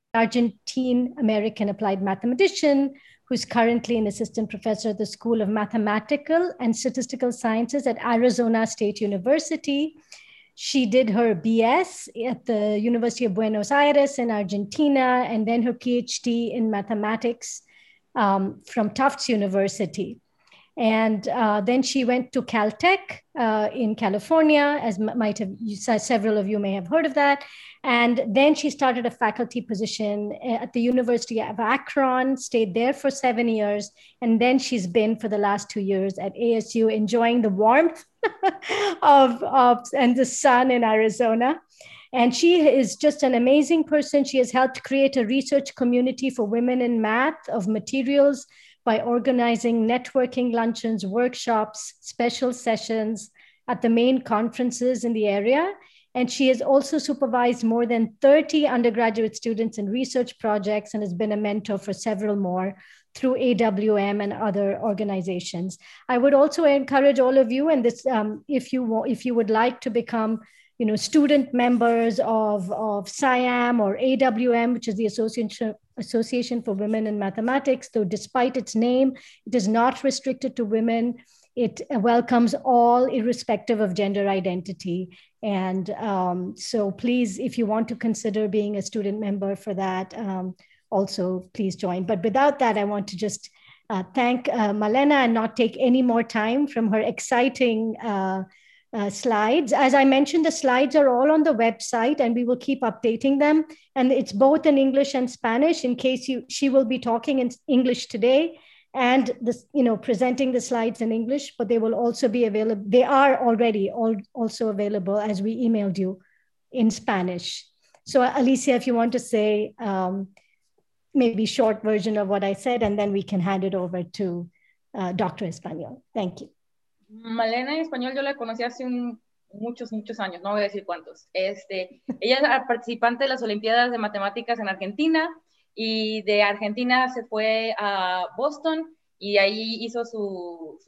Argentine-American applied mathematician who's currently an assistant professor at the School of Mathematical and Statistical Sciences at Arizona State University. She did her BS at the University of Buenos Aires in Argentina, and then her PhD in mathematics from Tufts University. And then she went to Caltech in California, as several of you may have heard of that. And then she started a faculty position at the University of Akron, stayed there for 7 years. And then she's been for the last 2 years at ASU, enjoying the warmth and the sun in Arizona. And she is just an amazing person. She has helped create a research community for women in math of materials by organizing networking luncheons, workshops, special sessions at the main conferences in the area. And she has also supervised more than 30 undergraduate students in research projects and has been a mentor for several more through AWM and other organizations. I would also encourage all of you, and this, if you would like to become student members of SIAM or AWM, which is the Association for Women in Mathematics, though despite its name, it is not restricted to women. It welcomes all, irrespective of gender identity. And so please, if you want to consider being a student member for that, also please join. But without that, I want to just thank Malena and not take any more time from her exciting slides. As I mentioned, the slides are all on the website and we will keep updating them. And it's both in English and Spanish in case she will be talking in English today and presenting the slides in English, but they will also be available. They are already also available as we emailed you in Spanish. So Alicia, if you want to say maybe short version of what I said, and then we can hand it over to Dr. Español. Thank you. Malena en español yo la conocí hace muchos años, no voy a decir cuántos. Ella es participante de las Olimpiadas de Matemáticas en Argentina y de Argentina se fue a Boston y ahí hizo su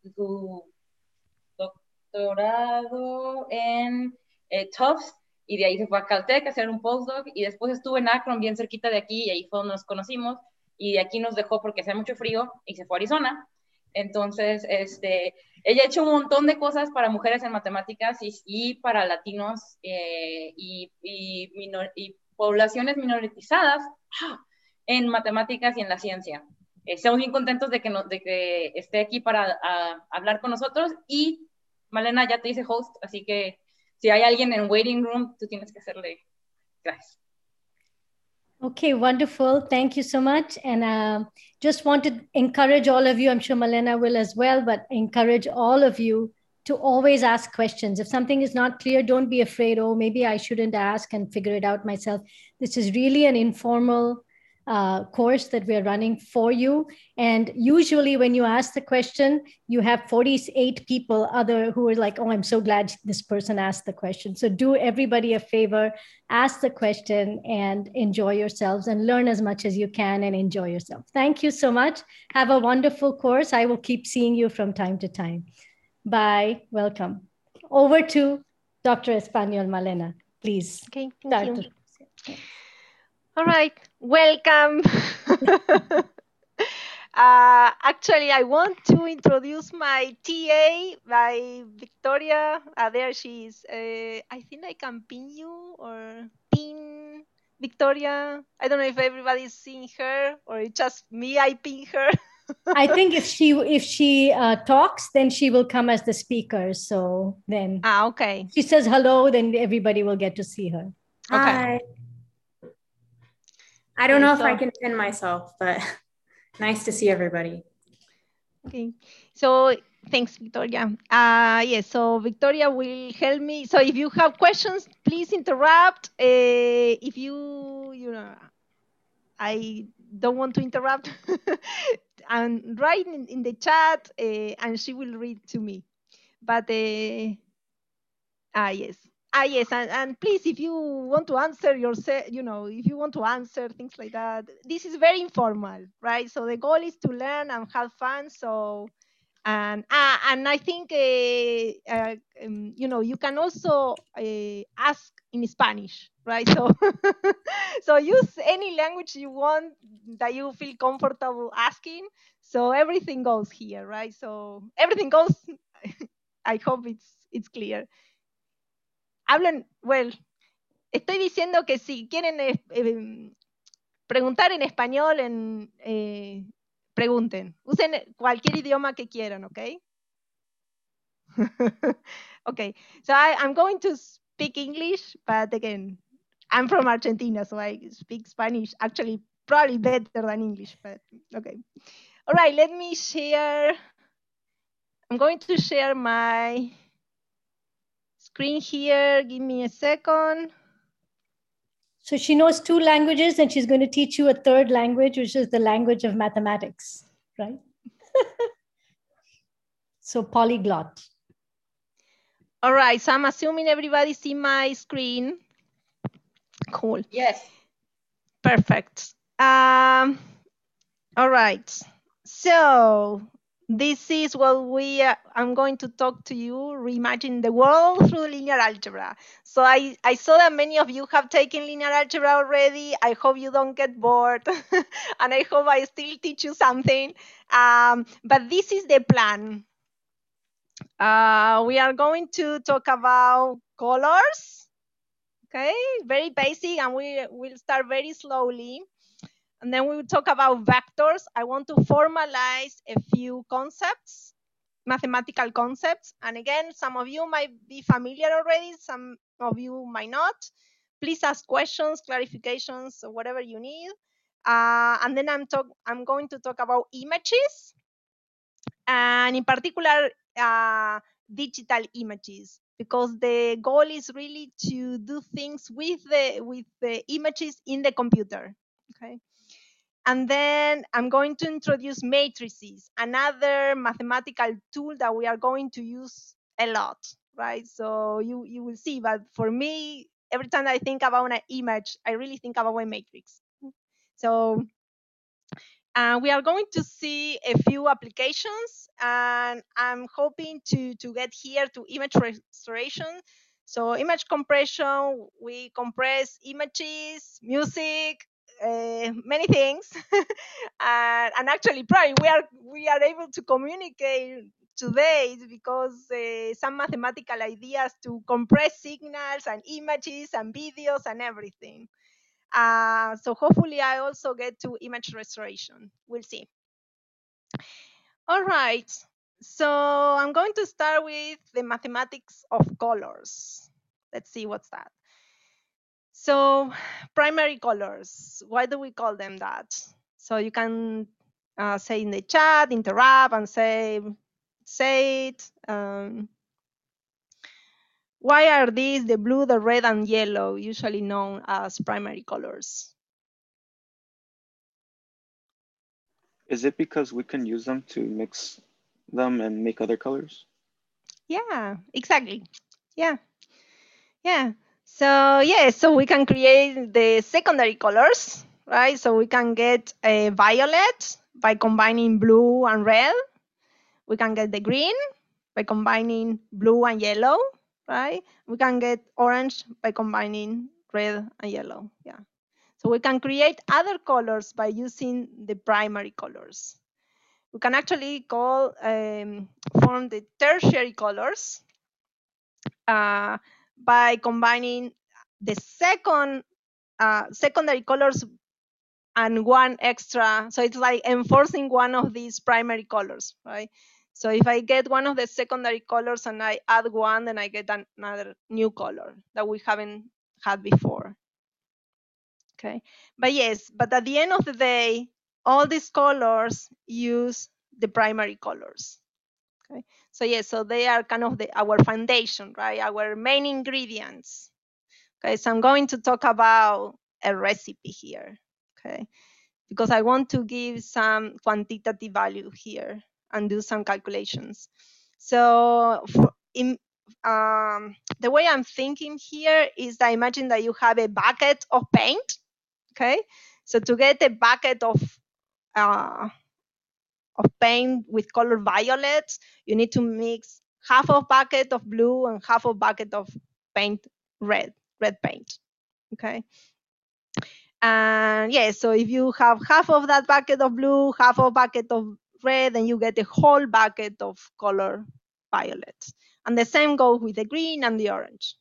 doctorado en Tufts y de ahí se fue a Caltech a hacer un postdoc y después estuvo en Akron bien cerquita de aquí y ahí fue donde nos conocimos y de aquí nos dejó porque hacía mucho frío y se fue a Arizona. Entonces, ella ha hecho un montón de cosas para mujeres en matemáticas y para latinos y poblaciones minorizadas en matemáticas y en la ciencia. Estamos bien contentos de que esté aquí para hablar con nosotros y Malena ya te hice host, así que si hay alguien en waiting room, tú tienes que hacerle gracias. Okay, wonderful. Thank you so much. And just want to encourage all of you, I'm sure Malena will as well, but encourage all of you to always ask questions. If something is not clear, don't be afraid, oh, maybe I shouldn't ask and figure it out myself. This is really an informal course that we're running for you. And usually when you ask the question, you have 48 people who are like, oh, I'm so glad this person asked the question. So do everybody a favor, ask the question and enjoy yourselves and learn as much as you can and enjoy yourself. Thank you so much. Have a wonderful course. I will keep seeing you from time to time. Bye. Welcome. Over to Dr. Español. Malena, please. Okay, thank you. All right, welcome. Actually, I want to introduce my TA, by Victoria. There she is. I think I can pin you or pin Victoria. I don't know if everybody's seeing her or it's just me, I pin her. I think if she talks, then she will come as the speaker. So then okay. She says hello, then everybody will get to see her. Okay. Hi. I don't know if I can pin myself, but nice to see everybody. Okay. So thanks, Victoria. Yes, so Victoria will help me. So if you have questions, please interrupt. If I don't want to interrupt, and write in the chat, and she will read to me. But yes. Yes, and please, if you want to answer yourself, if you want to answer things like that, this is very informal, right? So the goal is to learn and have fun. So, and I think, you can also ask in Spanish, right? So, so use any language you want that you feel comfortable asking. So everything goes here, right? So everything goes. I hope it's clear. Hablan, well, estoy diciendo que si quieren preguntar en español, pregunten. Usen cualquier idioma que quieran, ¿ok? Okay, so I'm going to speak English, but again, I'm from Argentina, so I speak Spanish, actually probably better than English, but okay. All right, let me share. I'm going to share my screen here. Give me a second. So she knows 2 languages and she's going to teach you a 3rd language, which is the language of mathematics, right? So polyglot. All right, so I'm assuming everybody see my screen. Cool. Yes. Perfect. All right. So this is what I'm going to talk to you, reimagine the world through linear algebra. So I saw that many of you have taken linear algebra already. I hope you don't get bored. And I hope I still teach you something. But this is the plan. We are going to talk about colors. Okay, very basic, and we will start very slowly. And then we will talk about vectors. I want to formalize a few concepts, mathematical concepts. And again, some of you might be familiar already, some of you might not. Please ask questions, clarifications, or whatever you need. And then I'm going to talk about images, and in particular, digital images, because the goal is really to do things with the images in the computer. Okay. And then I'm going to introduce matrices, another mathematical tool that we are going to use a lot, right? So you will see, but for me, every time I think about an image, I really think about a matrix. So we are going to see a few applications, and I'm hoping to get here to image restoration. So image compression, we compress images, music, many things, and actually probably we are able to communicate today because some mathematical ideas to compress signals and images and videos and everything. So hopefully I also get to image restoration. We'll see. All right. So I'm going to start with the mathematics of colors. Let's see what's that. So primary colors, why do we call them that? So you can say in the chat, interrupt and say it. Why are these the blue, the red, and yellow, usually known as primary colors? Is it because we can use them to mix them and make other colors? Yeah, exactly. Yeah. So we can create the secondary colors, right? So we can get a violet by combining blue and red. We can get the green by combining blue and yellow, right? We can get orange by combining red and yellow. Yeah. So we can create other colors by using the primary colors. We can actually form the tertiary colors by combining the secondary colors and one extra. So it's like enforcing one of these primary colors, right? So if I get one of the secondary colors and I add one, then I get another new color that we haven't had before. Okay, but at the end of the day, all these colors use the primary colors. Okay, so they are kind of our foundation, right? Our main ingredients. Okay, so I'm going to talk about a recipe here. Okay, because I want to give some quantitative value here and do some calculations. So the way I'm thinking here is that imagine that you have a bucket of paint. Okay, so to get a bucket of paint with color violet, you need to mix half of bucket of blue and half of bucket of paint red red paint. Okay. And yes, so if you have half of that bucket of blue, half of bucket of red, then you get a whole bucket of color violet. And the same goes with the green and the orange.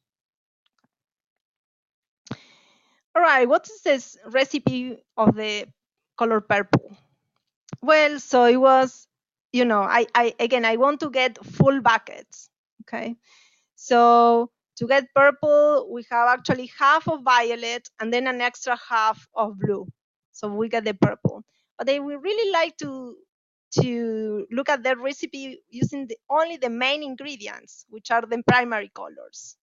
All right, what is this recipe of the color purple? Well, so it was, I want to get full buckets. Okay. So to get purple, we have actually half of violet and then an extra half of blue. So we get the purple. But I would really like to look at the recipe using only the main ingredients, which are the primary colors.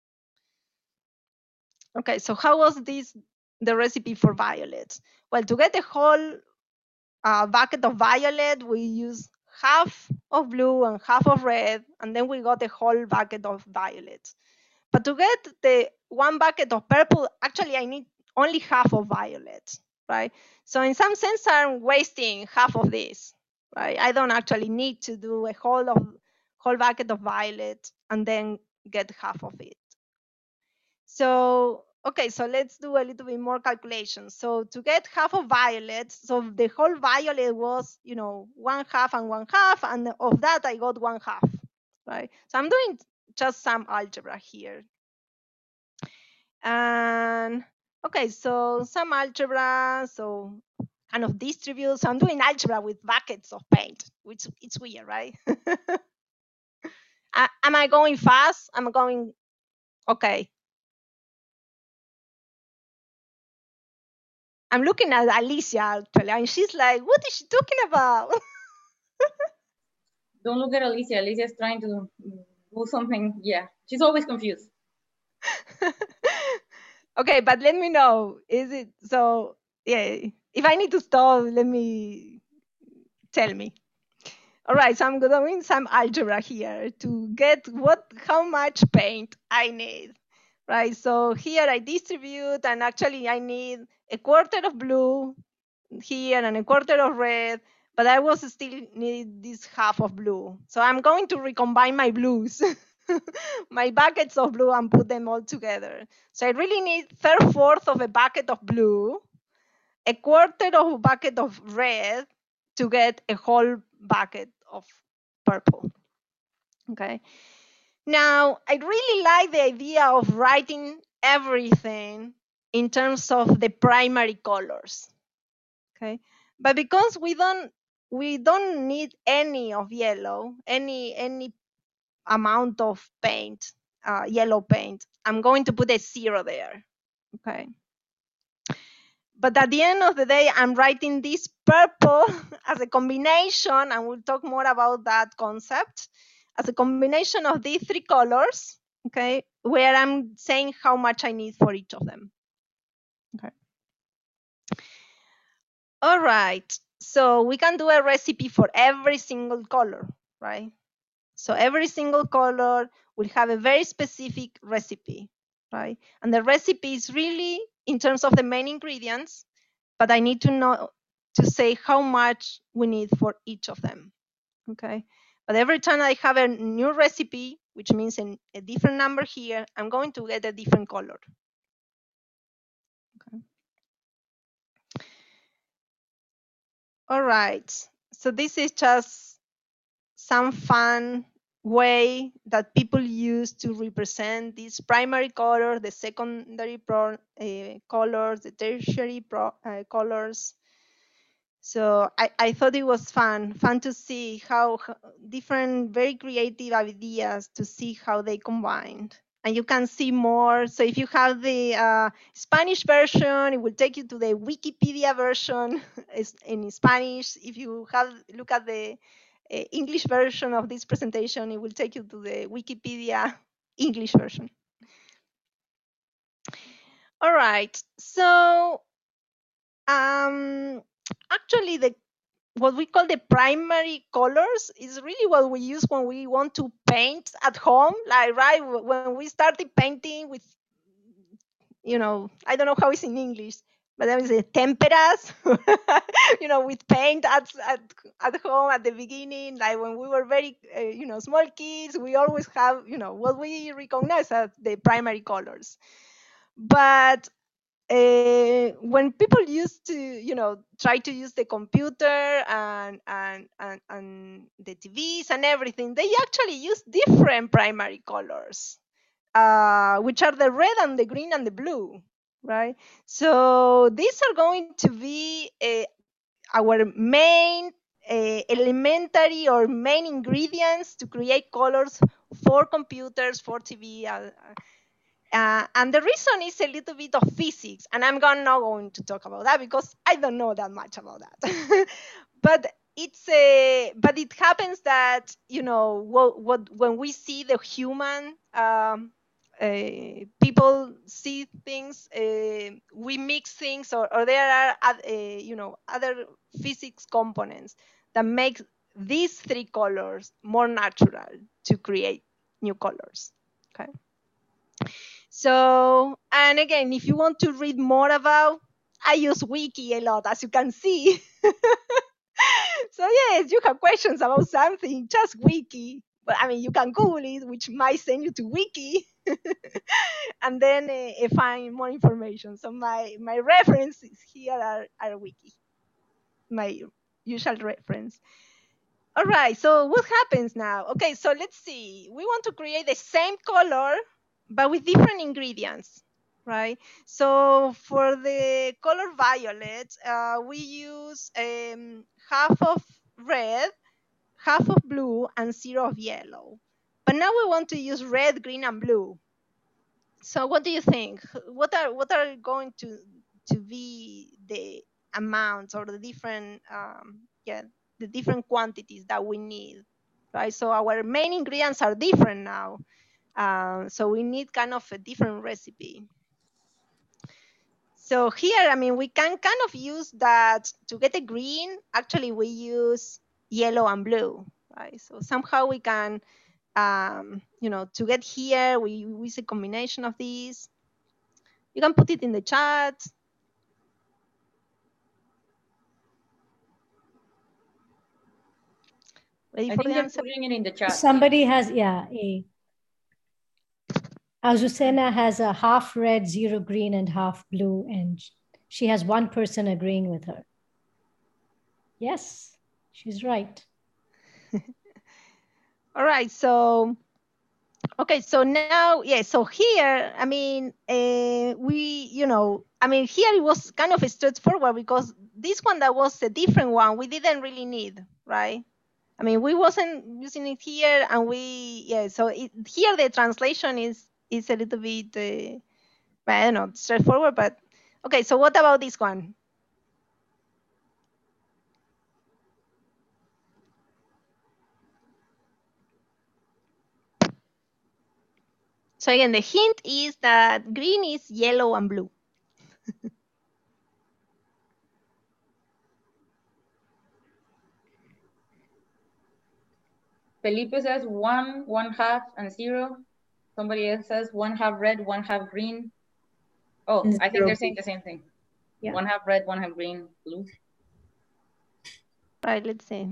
Okay, so how was the recipe for violet? Well, to get the whole bucket of violet, we use half of blue and half of red, and then we got the whole bucket of violet. But to get the one bucket of purple, actually I need only half of violet, right? So in some sense, I'm wasting half of this, right? I don't actually need to do a whole bucket of violet and then get half of it. So, okay, so let's do a little bit more calculation. So to get half of violet, so the whole violet was, one half and one half, and of that I got one half, right? So I'm doing just some algebra here. And okay, so some algebra, so kind of distribute. So I'm doing algebra with buckets of paint, which it's weird, right? Am I going fast? I'm going, okay. I'm looking at Alicia actually, and she's like, what is she talking about? Don't look at Alicia. Alicia's trying to do something. Yeah, she's always confused. Okay, but let me know. Is it so? Yeah, if I need to stop, tell me. All right, so I'm doing some algebra here to get how much paint I need, right? So here I distribute, and actually I need a quarter of blue here and a quarter of red, but I was still need this half of blue. So I'm going to recombine my blues, my buckets of blue, and put them all together. So I really need 3/4 of a bucket of blue, a quarter of a bucket of red to get a whole bucket of purple. Okay. Now, I really like the idea of writing everything in terms of the primary colors. Okay. But because we don't need any of yellow, any amount of paint, yellow paint, I'm going to put a 0 there. Okay. But at the end of the day, I'm writing this purple as a combination, and we'll talk more about that concept, as a combination of these three colors, okay, where I'm saying how much I need for each of them. Okay. All right. So we can do a recipe for every single color, right? So every single color will have a very specific recipe, right? And the recipe is really in terms of the main ingredients, but I need to know to say how much we need for each of them, okay? But every time I have a new recipe, which means a different number here, I'm going to get a different color. Okay. All right, so this is just some fun way that people use to represent these primary colors, the secondary colors, the tertiary colors. So I thought it was fun to see how different, very creative ideas to see how they combined. And you can see more. So if you have the Spanish version, it will take you to the Wikipedia version in Spanish. If you look at the English version of this presentation, it will take you to the Wikipedia English version. All right, so actually what we call the primary colors is really what we use when we want to paint at home, like right when we started painting with, I don't know how it's in English, but there is a temperas, with paint at home at the beginning, like when we were very, small kids, we always have, what we recognize as the primary colors. But when people used to, try to use the computer and the TVs and everything, they actually use different primary colors, which are the red and the green and the blue, right? So these are going to be our main elementary or main ingredients to create colors for computers, for TV. And the reason is a little bit of physics, and I'm not going to talk about that because I don't know that much about that. But but it happens that what when we see the human people see things, we mix things, or there are other physics components that make these three colors more natural to create new colors. Okay. So, and again, if you want to read more about, I use Wiki a lot, as you can see. So yes, you have questions about something, just Wiki. But I mean, you can Google it, which might send you to Wiki, and then find more information. So my references here are Wiki, my usual reference. All right, so what happens now? Okay, so let's see. We want to create the same color, but with different ingredients, right? So for the color violet, we use half of red, half of blue, and zero of yellow. But now we want to use red, green, and blue. So what do you think? What are going to be the amounts or the different the different quantities that we need, right? So our main ingredients are different now. So we need kind of a different recipe. So here, I mean, we can kind of use that to get a green. Actually, we use yellow and blue, right? So somehow we can, to get here, we use a combination of these. You can put it in the chat. Ready I for think the they're answer? putting it in the chat. Somebody has, Azucena has a half red, zero green, and half blue, and she has one person agreeing with her. Yes, she's right. All right, so okay, so now, yeah, so here, I mean, here it was kind of straightforward because this one that was a different one, we didn't really need, right? I mean, we wasn't using it here, and so here the translation is a little bit, I don't know, straightforward, but okay, so what about this one? So again, the hint is that green is yellow and blue. Felipe says 1, 1/2, and 0. Somebody else says 1/2 red, 1/2 green. Oh, And I think they're saying the same thing. Yeah. 1/2 red, 1/2 green, blue. Right, let's see.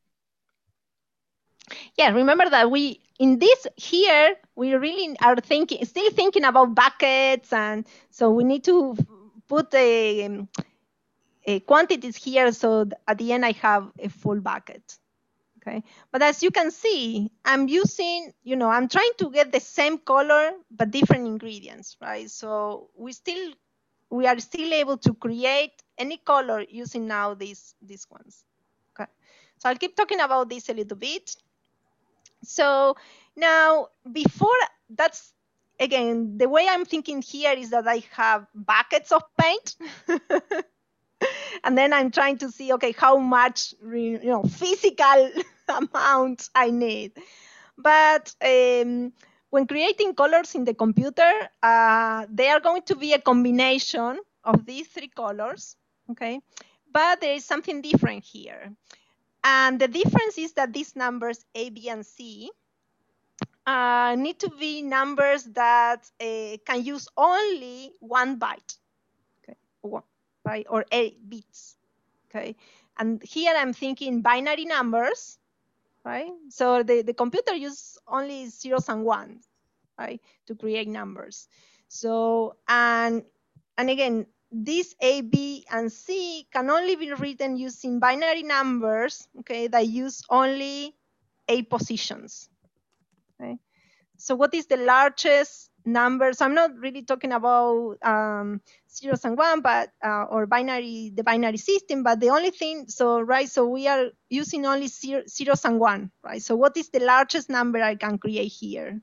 Yeah, remember that in this here, we really are still thinking about buckets, and so we need to put a quantities here, so at the end I have a full bucket. Okay, but as you can see, I'm using, I'm trying to get the same color but different ingredients, right? So we are still able to create any color using now these ones. Okay, so I'll keep talking about this a little bit. So now, before that's, again, the way I'm thinking here is that I have buckets of paint. And then I'm trying to see, okay, how much physical amount I need. But when creating colors in the computer, they are going to be a combination of these three colors, okay? But there is something different here. And the difference is that these numbers, A, B, and C, need to be numbers that can use only 1 byte, okay, right, or 8 bits, okay. And here I'm thinking binary numbers, right? So the computer uses only zeros and ones, right, to create numbers. So, and again, this A, B, and C can only be written using binary numbers, okay, that use only A positions. Okay. So what is the largest number? So I'm not really talking about zeros and one, but or binary, the binary system. But the only thing, so right, so we are using only zeros and one, right? So what is the largest number I can create here?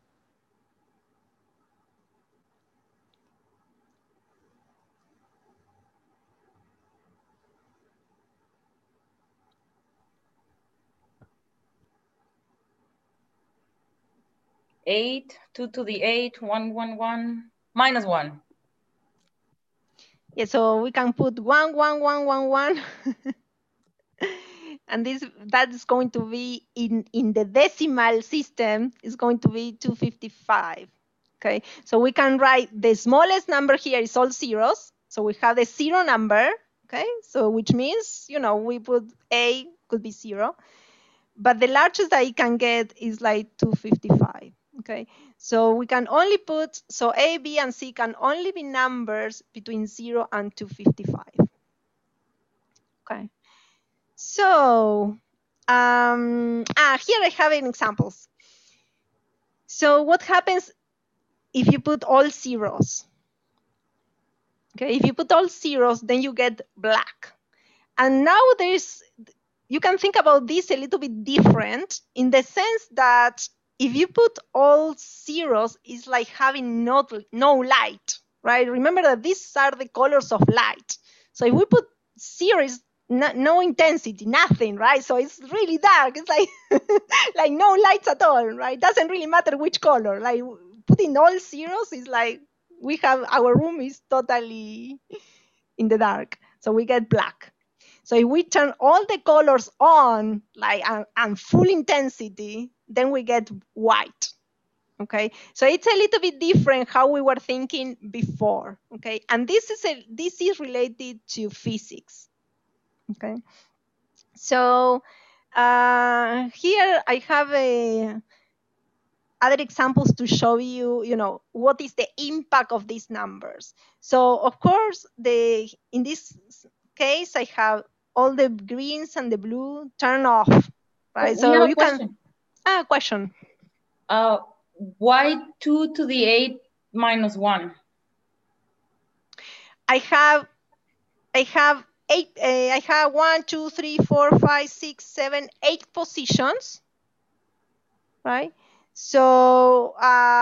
Eight, 2 to the 8, 1, 1, 1, minus 1. Yeah, so we can put 1, 1, 1, 1, 1. And that's going to be in the decimal system is going to be 255. Okay, so we can write the smallest number here is all zeros. So we have the 0 number. Okay, so which means, you know, we put A could be 0, but the largest that it can get is like 255. Okay, so we can only put, so A, B, and C can only be numbers between 0 and 255. Okay, so here I have an examples. So what happens if you put all zeros? Okay, if you put all zeros, then you get black. And now you can think about this a little bit different in the sense that if you put all zeros, it's like having no light, right? Remember that these are the colors of light. So if we put zeros, no intensity, nothing, right? So it's really dark. It's like like no lights at all, right? Doesn't really matter which color. Like putting all zeros is like we have our room is totally in the dark, so we get black. So if we turn all the colors on, like and full intensity, then we get white. Okay, so it's a little bit different how we were thinking before. Okay, and this is related to physics. Okay, so here I have other examples to show you, you know, what is the impact of these numbers. So of course, in this case, I have all the greens and the blue turn off, right? We So have a you question. Question. Why 2 to the 8 minus 1? I have eight. I have 1, 2, 3, 4, 5, 6, 7, 8 positions, right? So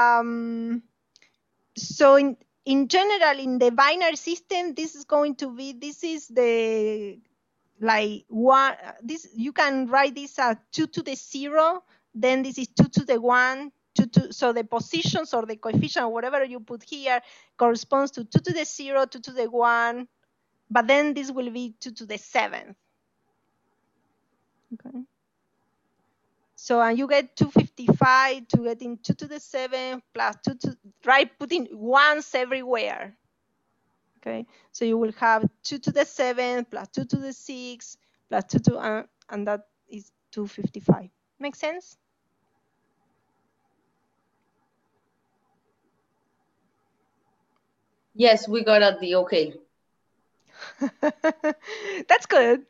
so in general, in the binary system, this is the like one. This you can write this as 2 to the 0. Then this is 2 to the 1. So the positions or the coefficient, whatever you put here, corresponds to 2 to the 0, 2 to the 1. But then this will be 2 to the 7th. Okay. So you get 255 to getting 2 to the 7 plus 2 to, right, putting ones everywhere. Okay, so you will have 2 to the 7 plus 2 to the 6 plus 2 to, and that is 255. Make sense? Yes, we got the okay. That's good.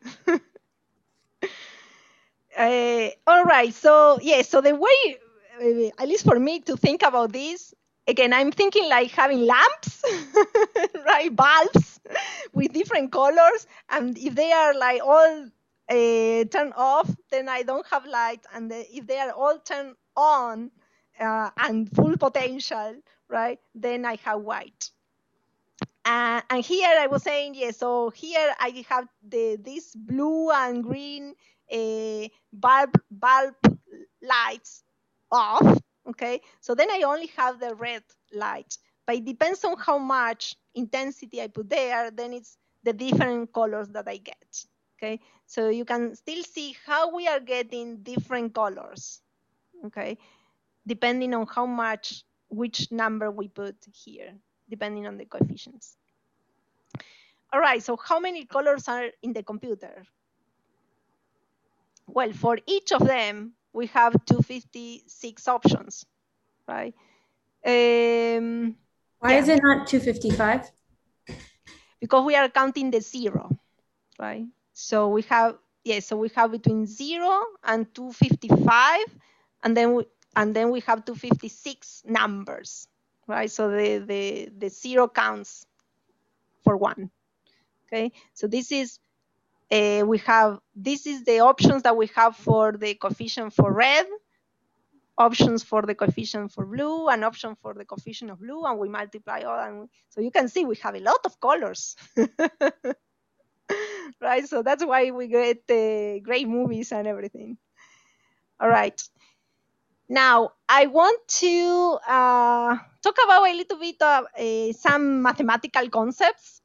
All right, so yeah, so the way, at least for me to think about this, again, I'm thinking like having lamps, right, bulbs with different colors, and if they are like all turned off, then I don't have light, and if they are all turned on and full potential, right, then I have white. And here I was saying, yes, so here I have this blue and green bulb lights off, okay? So then I only have the red light, but it depends on how much intensity I put there, then it's the different colors that I get, okay? So you can still see how we are getting different colors, okay? Depending on how much, which number we put here, depending on the coefficients. All right, so how many colors are in the computer? Well, for each of them, we have 256 options, right? Why is it not 255? Because we are counting the 0, right? So we have, so we have between 0 and 255, and then we have 256 numbers, right? So the 0 counts for 1. Okay, so this is this is the options that we have for the coefficient for red, options for the coefficient for blue, and option for the coefficient of blue, and we multiply all, and so you can see we have a lot of colors. Right, so that's why we get great movies and everything. All right, now I want to talk about a little bit of some mathematical concepts.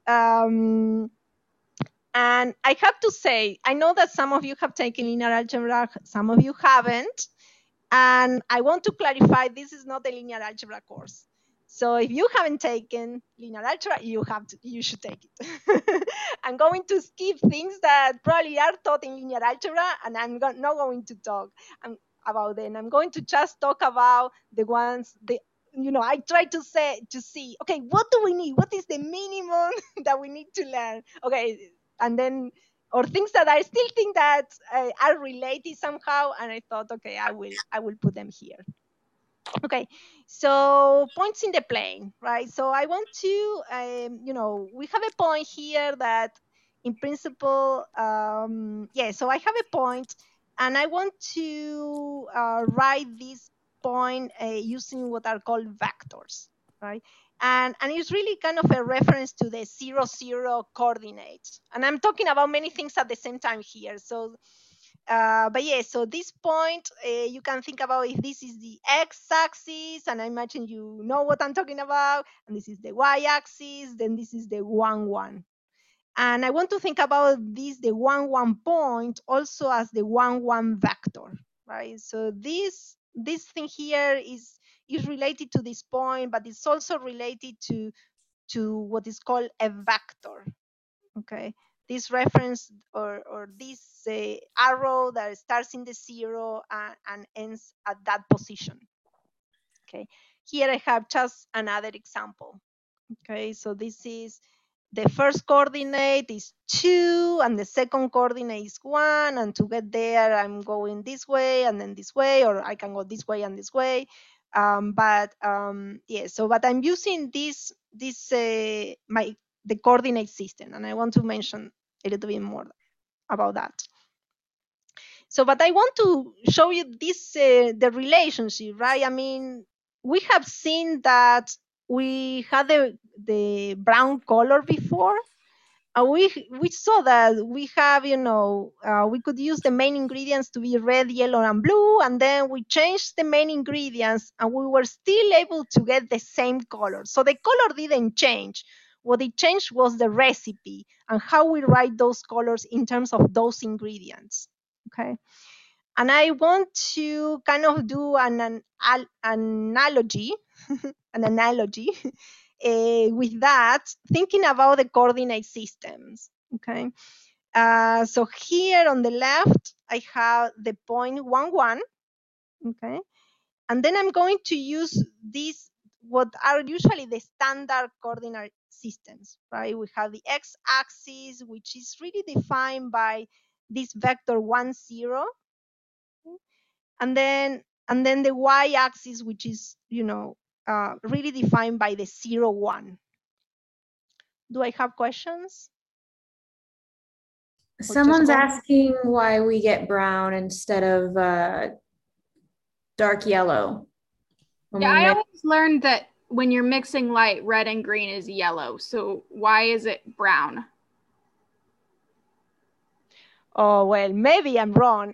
And I have to say, I know that some of you have taken linear algebra, some of you haven't. And I want to clarify, this is not a linear algebra course. So if you haven't taken linear algebra, you should take it. I'm going to skip things that probably are taught in linear algebra, and I'm not going to talk about them. I'm going to just talk about the ones, I try to see, okay, what do we need? What is the minimum that we need to learn? Okay, and then, or things that I still think that are related somehow, and I thought, okay, I will put them here. Okay, so points in the plane, right? So I want to, we have a point here that, in principle, so I have a point, and I want to write this point using what are called vectors, right? And it's really kind of a reference to the 0, 0 coordinates. And I'm talking about many things at the same time here. So, so this point, you can think about if this is the x-axis, and I imagine you know what I'm talking about, and this is the y-axis, then this is the 1, 1. And I want to think about this, the 1, 1 point, also as the 1, 1 vector, right? So this thing here is related to this point, but it's also related to what is called a vector, okay? This reference or this arrow that starts in the 0 and ends at that position, okay? Here I have just another example, okay? So this is, the first coordinate is 2, and the second coordinate is 1, and to get there, I'm going this way and then this way, or I can go this way and this way. But I'm using the coordinate system, and I want to mention a little bit more about that. So, but I want to show you this, the relationship, right? I mean, we have seen that we had the brown color before. We saw that we have, we could use the main ingredients to be red, yellow, and blue, and then we changed the main ingredients, and we were still able to get the same color. So the color didn't change. What it changed was the recipe and how we write those colors in terms of those ingredients. Okay. And I want to kind of do an analogy, with that, thinking about the coordinate systems. Okay. So here on the left, I have the point 1, 1. Okay. And then I'm going to use these, what are usually the standard coordinate systems, right? We have the x-axis, which is really defined by this vector 1, 0. And then the y-axis, which is, really defined by the 0, 1. Do I have questions? Someone's asking why we get brown instead of dark yellow. Yeah, I always learned that when you're mixing light, red and green is yellow. So why is it brown? Oh, well, maybe I'm wrong.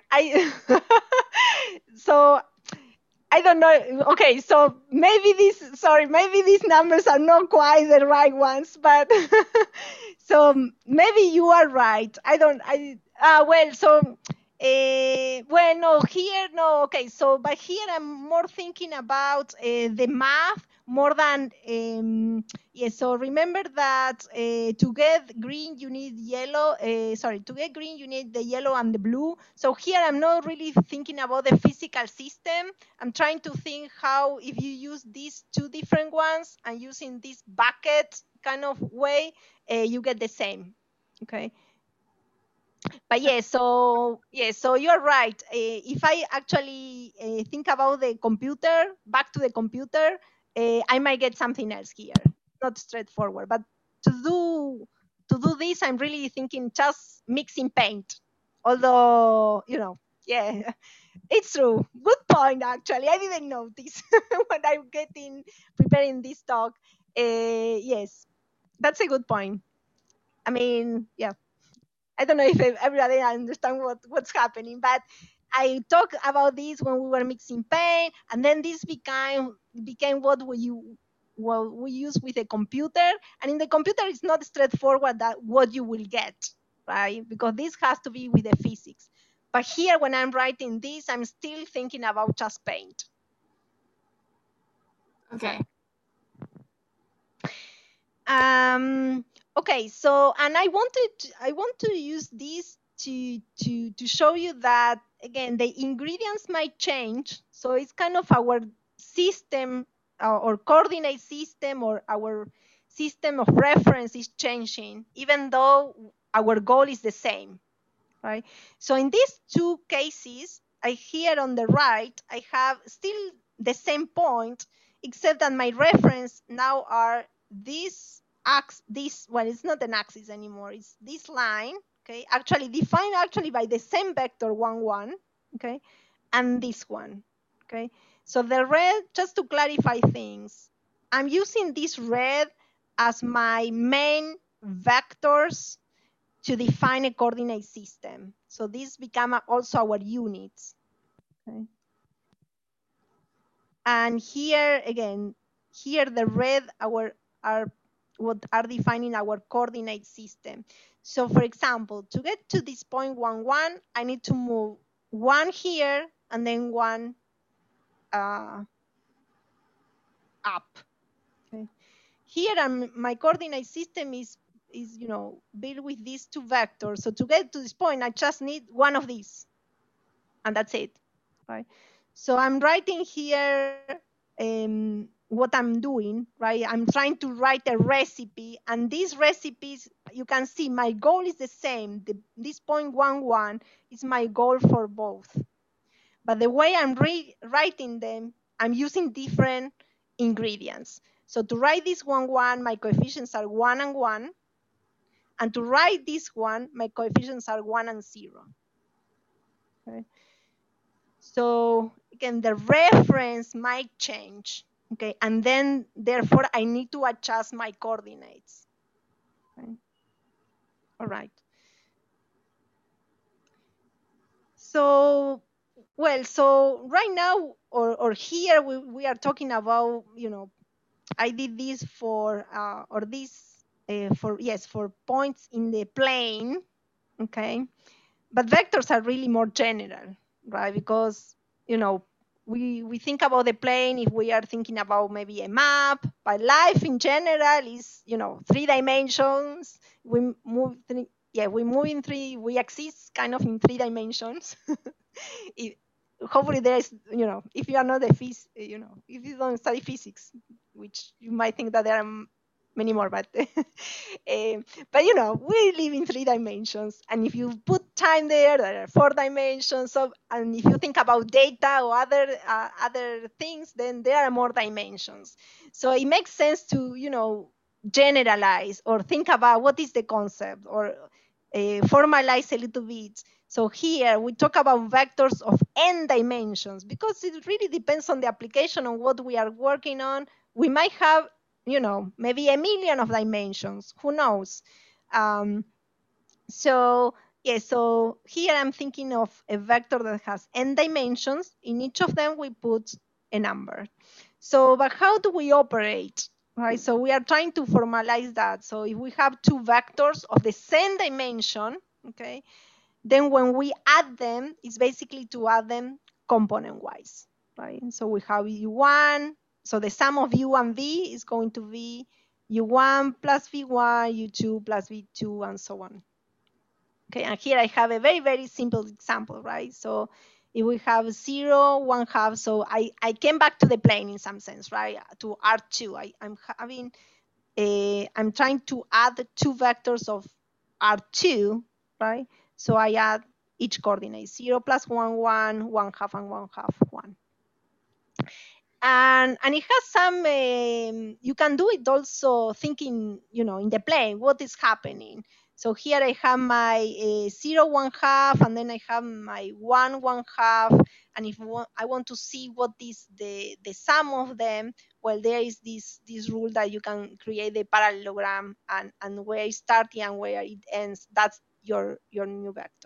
So I don't know. Okay, so maybe these numbers are not quite the right ones, but so maybe you are right. So Well, no, here, no. Okay, so but here I'm more thinking about the math more than yes. So remember that to get green you need yellow. Sorry, to get green you need the yellow and the blue. So here I'm not really thinking about the physical system. I'm trying to think how if you use these two different ones and using this bucket kind of way, you get the same. Okay. But so you're right. If I actually think about the computer, back to the computer, I might get something else here. Not straightforward, but to do this, I'm really thinking just mixing paint. Although yeah, it's true. Good point. Actually, I didn't notice when I'm getting preparing this talk. Yes, that's a good point. I mean, yeah. I don't know if everybody understand what's happening, but I talked about this when we were mixing paint, and then this became what we use with a computer. And in the computer, it's not straightforward that what you will get, right? Because this has to be with the physics. But here, when I'm writing this, I'm still thinking about just paint. Okay. Okay, so and I want to use this to show you that again the ingredients might change. So it's kind of our system or coordinate system or our system of reference is changing, even though our goal is the same, right? So in these two cases, here on the right, I have still the same point, except that my reference now are this well, it's not an axis anymore, it's this line, okay, actually defined by the same vector 1 1, okay, and this one, okay. So the red, just to clarify things, I'm using this red as my main vectors to define a coordinate system. So these become also our units. Okay. And here again, here the red are what are defining our coordinate system. So for example, to get to this point 1 1, I need to move 1 here and then 1 up. Okay. Here my coordinate system is built with these two vectors. So to get to this point, I just need one of these, and that's it, right? So I'm writing here what I'm doing, right? I'm trying to write a recipe, and these recipes, you can see my goal is the same. This point 1 1 is my goal for both. But the way I'm writing them, I'm using different ingredients. So to write this 1 1, my coefficients are 1 and 1. And to write this one, my coefficients are 1 and 0. Okay. So again, the reference might change, okay? And then therefore I need to adjust my coordinates. Okay. All right. So, well, so right now or here we are talking about, I did this for for points in the plane, okay? But vectors are really more general, right? Because, we think about the plane if we are thinking about maybe a map, but life in general is, 3 dimensions. We move we exist kind of in 3 dimensions. Hopefully there's, if you are not if you don't study physics, which you might think that there are many more, but but we live in 3 dimensions, and if you put time there are 4 dimensions and if you think about data or other things, then there are more dimensions. So it makes sense to generalize or think about what is the concept or formalize a little bit. So here we talk about vectors of n dimensions because it really depends on the application on what we are working on. We might have maybe 1 million of dimensions, who knows? So here I'm thinking of a vector that has n dimensions. In each of them we put a number. So, but how do we operate? Right, so we are trying to formalize that. So if we have 2 vectors of the same dimension, okay, then when we add them, it's basically to add them component-wise, right? So we have U1, so the sum of U and V is going to be U1 plus V1, U2 plus V2, and so on. Okay, and here I have a very, very simple example, right? So if we have 0, 1/2, so I came back to the plane in some sense, right? To R2, I'm trying to add 2 vectors of R2, right? So I add each coordinate, 0 plus 1, 1, 1/2, and 1/2, 1. And it has some, you can do it also thinking, in the plane, what is happening. So here I have my 0, 1/2, and then I have my 1, 1/2. And if I want to see what is the sum of them, well, there is this rule that you can create the parallelogram and where it's starting and where it ends. That's your new vector.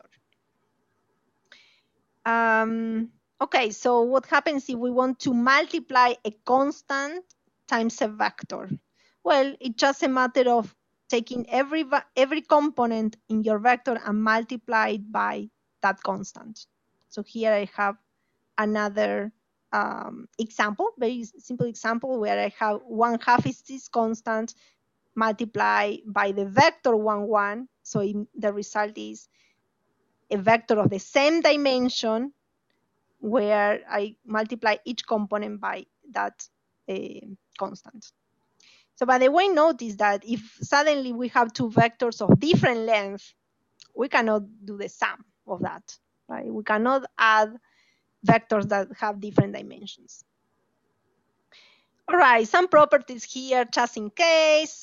Okay, so what happens if we want to multiply a constant times a vector? Well, it's just a matter of taking every component in your vector and multiply it by that constant. So here I have another example, very simple example, where I have 1/2 is this constant multiplied by the vector 1, 1. So the result is a vector of the same dimension where I multiply each component by that constant. So by the way, notice that if suddenly we have 2 vectors of different length, we cannot do the sum of that, right? We cannot add vectors that have different dimensions. All right, some properties here, just in case.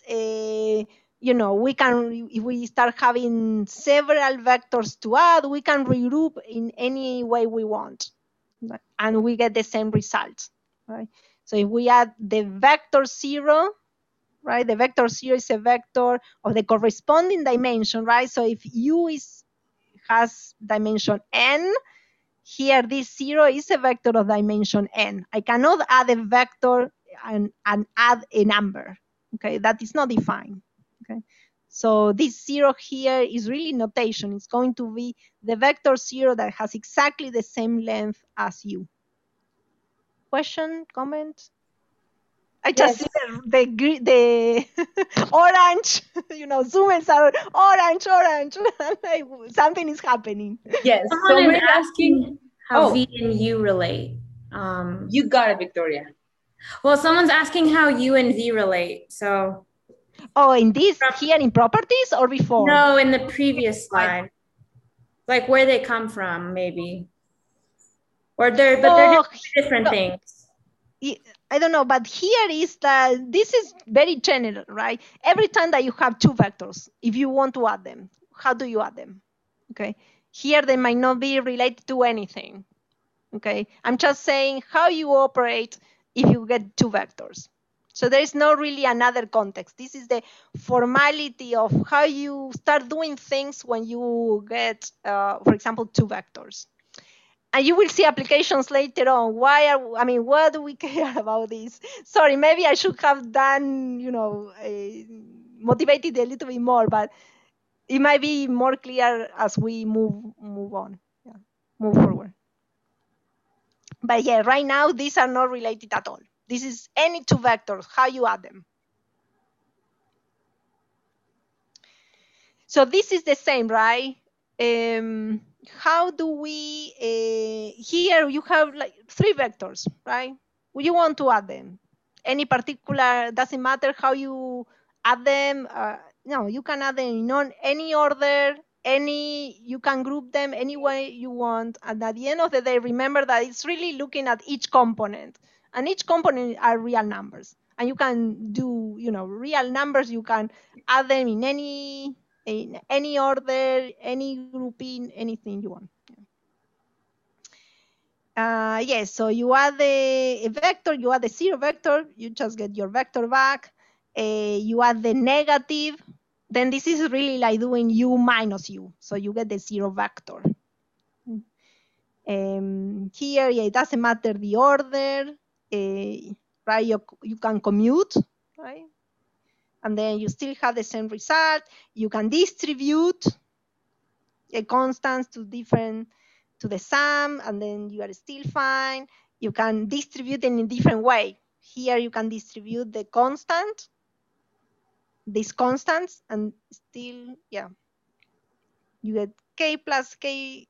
We can, if we start having several vectors to add, we can regroup in any way we want, and we get the same result, right? So if we add the vector 0, right, the vector 0 is a vector of the corresponding dimension, right? So if U has dimension n, here this 0 is a vector of dimension n. I cannot add a vector and add a number, okay? That is not defined, okay? So this 0 here is really notation. It's going to be the vector 0 that has exactly the same length as U. Question, comment? I just see the orange, zoomers are orange. Something is happening. Yes. Someone is asking how Oh. V and U relate. You got it, Victoria. Well, someone's asking how U and V relate. So. Oh, in this here in properties or before? No, in the previous slide. Like where they come from, maybe. Or they're different things. I don't know, but here is that this is very general, right? Every time that you have 2 vectors, if you want to add them, how do you add them? Okay. Here they might not be related to anything. Okay. I'm just saying how you operate if you get 2 vectors. So there is no really another context. This is the formality of how you start doing things when you get, for example, 2 vectors. And you will see applications later on. What do we care about this? Sorry, maybe I should have done, motivated a little bit more, but it might be more clear as we move on, move forward. But yeah, right now, these are not related at all. This is any 2 vectors, how you add them. So this is the same, right? How do we, here you have like 3 vectors, right? You want to add them. Any particular, doesn't matter how you add them. No, you can add them in any order, you can group them any way you want. And at the end of the day, remember that it's really looking at each component. And each component are real numbers. And you can do, real numbers, you can add them in any order, any grouping, anything you want. Yes, so you add a vector, you add a 0 vector, you just get your vector back. You add the negative, then this is really like doing U minus U, so you get the 0 vector. Here, it doesn't matter the order, right? You can commute, right? And then you still have the same result. You can distribute. constants to the sum, and then you are still fine. You can distribute in a different way. Here you can distribute the constant, these constants, and still, yeah, you get k plus k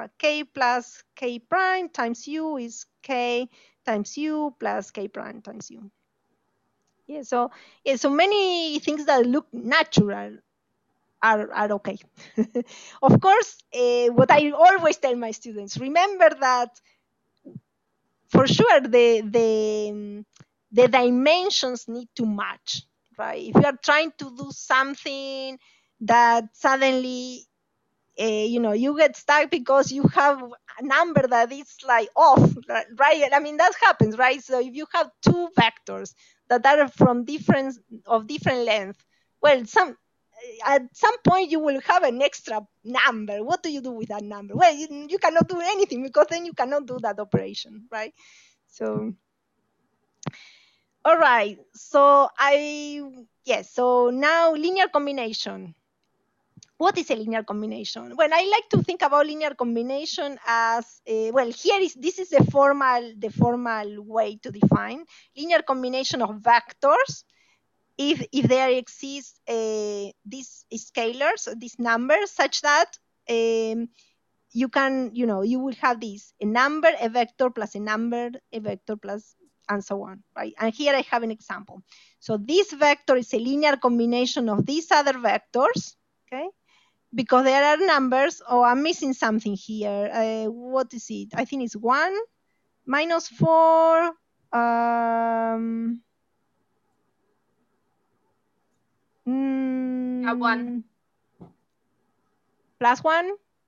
prime times u is k times u plus k prime times u. Yeah, so many things that look natural are okay. Of course, what I always tell my students, remember that for sure the dimensions need to match, right? If you are trying to do something that suddenly you get stuck because you have a number that is like off, right? I mean, that happens, right? So if you have two vectors that are from different length, well, at some point you will have an extra number. What do you do with that number? Well, you cannot do anything, because then you cannot do that operation, right? So, all right. So so now linear combination. What is a linear combination? Well, I like to think about linear combination as this is the formal way to define linear combination of vectors if there exist these scalars, these numbers, such that you will have a number, a vector plus a number, a vector plus, and so on, right? And here I have an example. So this vector is a linear combination of these other vectors, okay? Because there are numbers. Oh, I'm missing something here. What is it? I think it's 1 minus 4. One. Plus 1.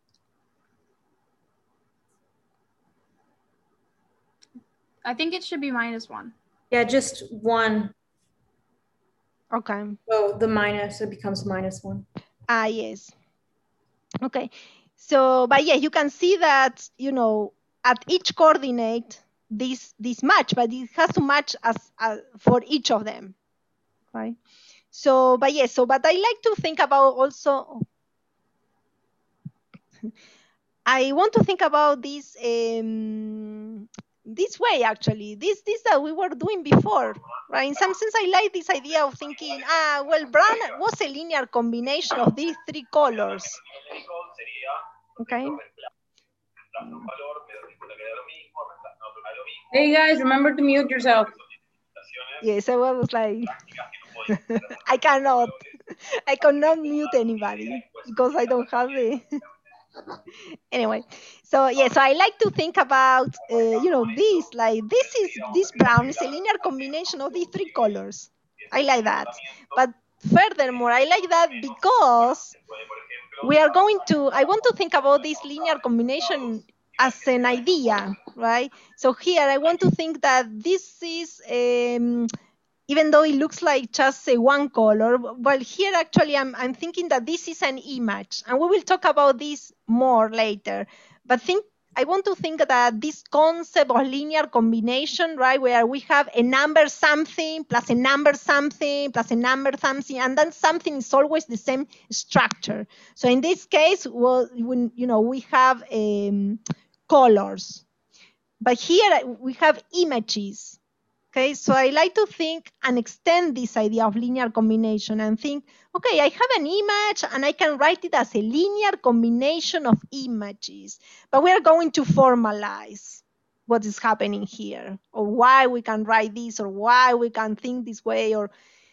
I think it should be -1. Yeah, just 1. Okay. So the minus, it becomes -1. Yes. Okay. So, but yeah, you can see that, at each coordinate, this match, but it has to match as for each of them, right? So, but yeah, but I like to think about also, I want to think about this this way, actually, this that we were doing before, right? In some sense, I like this idea of thinking, brown was a linear combination of these three colors. Okay. Hey guys, remember to mute yourself. Yes, I was like, I cannot mute anybody because I don't have the. Anyway, so I like to think about this brown is a linear combination of these three colors. I like that, but furthermore, I like that because I want to think about this linear combination as an idea, right? So here I want to think that this is even though it looks like just one color, well, here actually I'm thinking that this is an image, and we will talk about this more later. But I want to think that this concept of linear combination, right, where we have a number something plus a number something plus a number something, and then something is always the same structure. So in this case, we have colors, but here we have images. Okay, so I like to think and extend this idea of linear combination and think, okay, I have an image and I can write it as a linear combination of images, but we are going to formalize what is happening here, or why we can write this, or why we can think this way, or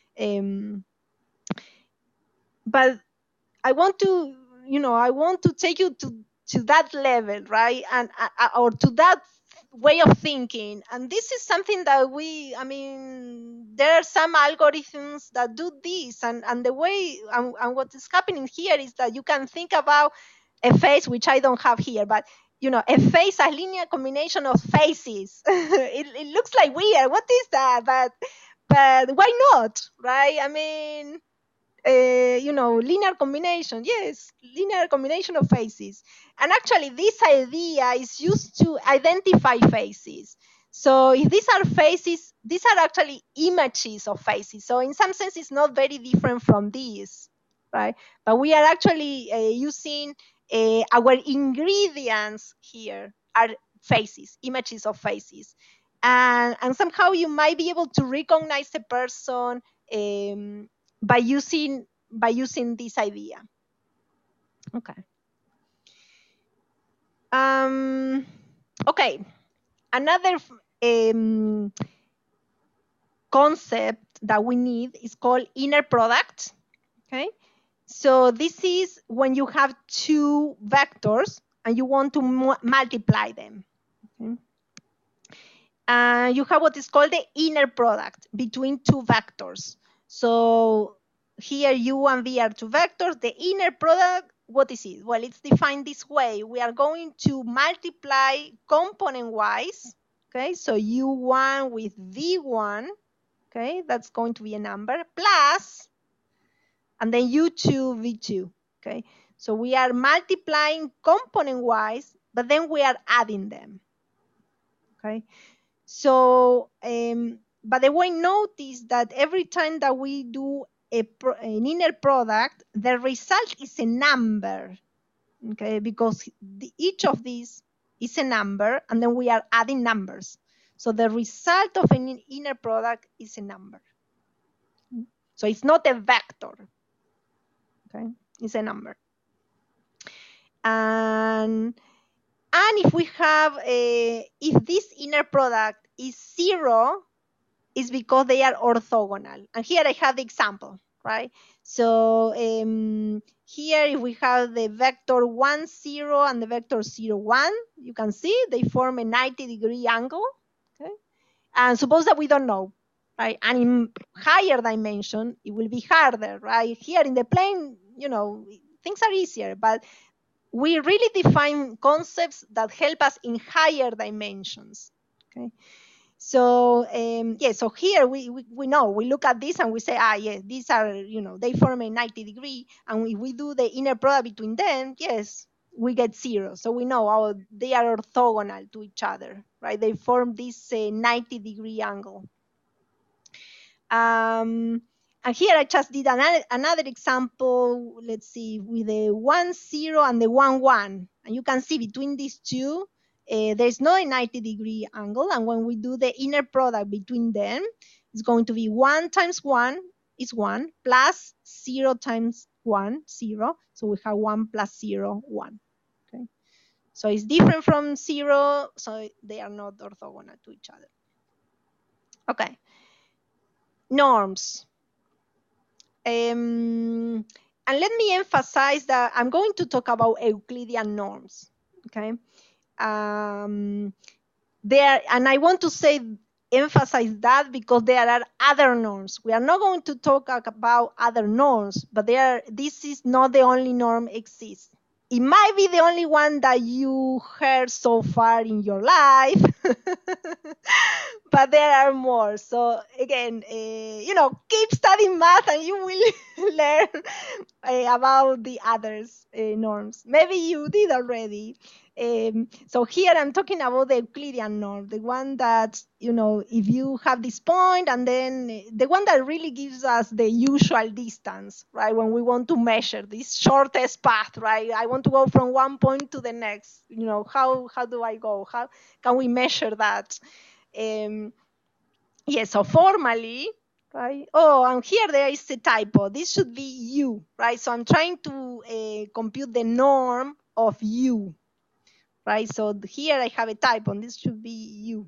but I want to take you to that level, right? And or to that way of thinking. And this is something that there are some algorithms that do this, and the way and what is happening here is that you can think about a face, which I don't have here, but a face, a linear combination of faces. It looks like weird. What is that? But why not, right? Linear combination. Yes, linear combination of faces. And actually, this idea is used to identify faces. So if these are faces, these are actually images of faces. So in some sense, it's not very different from these, right? But we are actually using our ingredients here are faces, images of faces. And somehow you might be able to recognize a person by using this idea. Okay. Okay. Another concept that we need is called inner product. Okay. So this is when you have two vectors and you want to multiply them. Okay. You have what is called the inner product between two vectors. So here u and v are two vectors. The inner product, what is it? Well, it's defined this way. We are going to multiply component-wise. Okay, so u1 with v1. Okay, that's going to be a number, plus, and then u2, v2. Okay, so we are multiplying component-wise, but then we are adding them. Okay. So, by the way, notice that every time that we do an inner product, the result is a number, okay? Because each of these is a number, and then we are adding numbers. So the result of an inner product is a number. So it's not a vector, okay? It's a number. And if we have if this inner product is 0, it's because they are orthogonal. And here I have the example, right? So here if we have the vector 1, 0 and the vector 0, 1, you can see they form a 90-degree angle. Okay? And suppose that we don't know, right? And in higher dimension, it will be harder, right? Here in the plane, you know, things are easier, but we really define concepts that help us in higher dimensions. Okay. So so here we know, we look at this and we say, yes, these are, you know, they form a 90-degree, and if we do the inner product between them, yes, we get 0. So we know they are orthogonal to each other, right? They form this 90-degree angle. And here I just did another example, let's see, with the 1, 0 and the 1, 1. And you can see between these two, there's no 90-degree angle. And when we do the inner product between them, it's going to be 1 times 1 is 1, plus 0 times 1, 0. So we have 1 plus 0, 1. Okay. So it's different from 0, so they are not orthogonal to each other. Okay. Norms. And let me emphasize that I'm going to talk about Euclidean norms. Okay. And I want to emphasize that because there are other norms. We are not going to talk about other norms, but this is not the only norm exists. It might be the only one that you heard so far in your life, but there are more. So again, keep studying math and you will learn about the others norms. Maybe you did already. So here I'm talking about the Euclidean norm, the one that, if you have this point, and then the one that really gives us the usual distance, right? When we want to measure this shortest path, right? I want to go from one point to the next. How do I go? How can we measure that? So formally, right? Oh, and here there is a typo. This should be U, right? So I'm trying to compute the norm of U, right? So here I have a typo, and this should be U.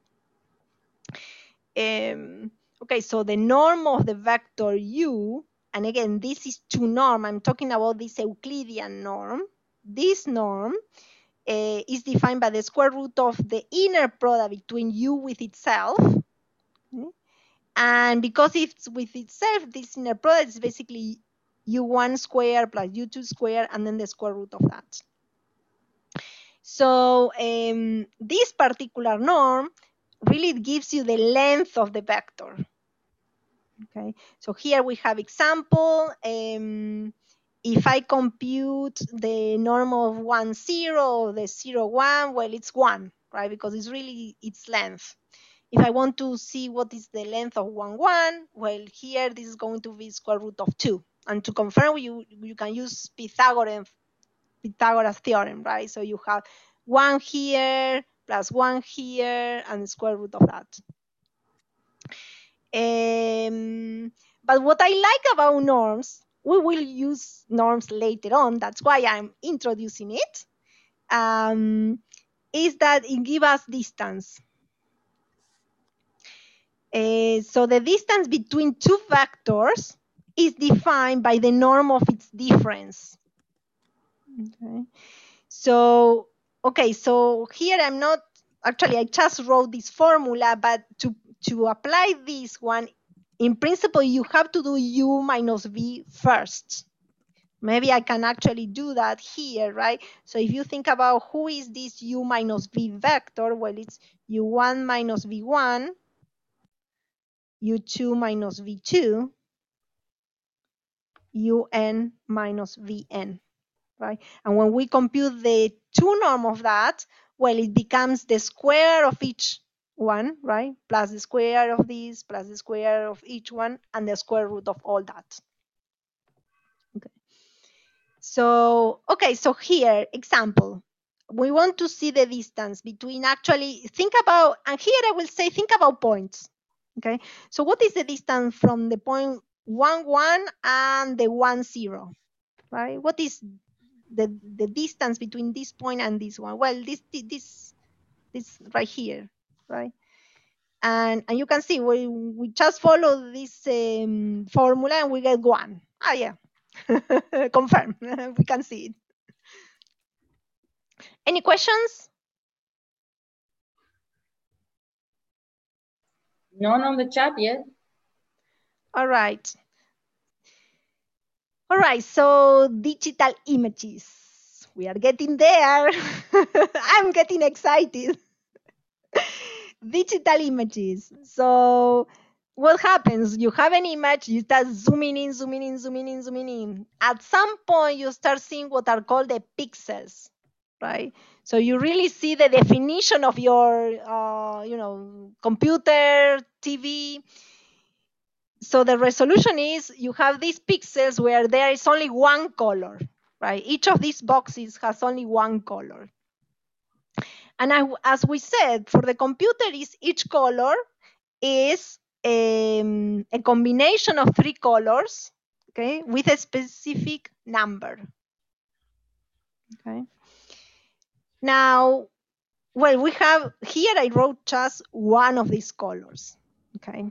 Okay, so the norm of the vector U, and again, this is two norm. I'm talking about this Euclidean norm. This norm is defined by the square root of the inner product between U with itself. Okay? And because it's with itself, this inner product is basically U1 squared plus U2 squared, and then the square root of that. So this particular norm really gives you the length of the vector. Okay, so here we have example. If I compute the norm of 1, 0, the 0, 1, well, it's 1, right? Because it's really its length. If I want to see what is the length of 1, 1, well, here this is going to be square root of 2. And to confirm, you can use Pythagorean Pythagoras theorem, right? So you have 1 here plus 1 here and the square root of that. But what I like about norms, we will use norms later on, that's why I'm introducing it, is that it gives us distance. So the distance between two vectors is defined by the norm of its difference. Okay. So here I'm not, actually I just wrote this formula, but to apply this one, in principle, you have to do u minus v first. Maybe I can actually do that here, right? So if you think about who is this u minus v vector, well, it's u1 minus v1, u2 minus v2, un minus vn, right? And when we compute the two norm of that, well, it becomes the square of each one, right? Plus the square of this, plus the square of each one, and the square root of all that. Okay. So here, example. We want to see the distance between, actually, think about, and here I will say, think about points. Okay. So what is the distance from the point 1, 1 and the 1, 0, right? What is the distance between this point and this one? Well, this right here, right? And you can see we just follow this formula and we get 1. Ah, yeah, confirm. We can see it. Any questions? None on the chat yet. All right. All right, so digital images. We are getting there. I'm getting excited. Digital images. So what happens? You have an image, you start zooming in, zooming in, zooming in, zooming in. At some point, you start seeing what are called the pixels, right? So you really see the definition of your, computer, TV. So the resolution is you have these pixels where there is only one color, right? Each of these boxes has only one color. And as we said, for the computer, each color is a combination of 3 colors, okay, with a specific number. Okay. Now, well, we have here, I wrote just one of these colors, okay.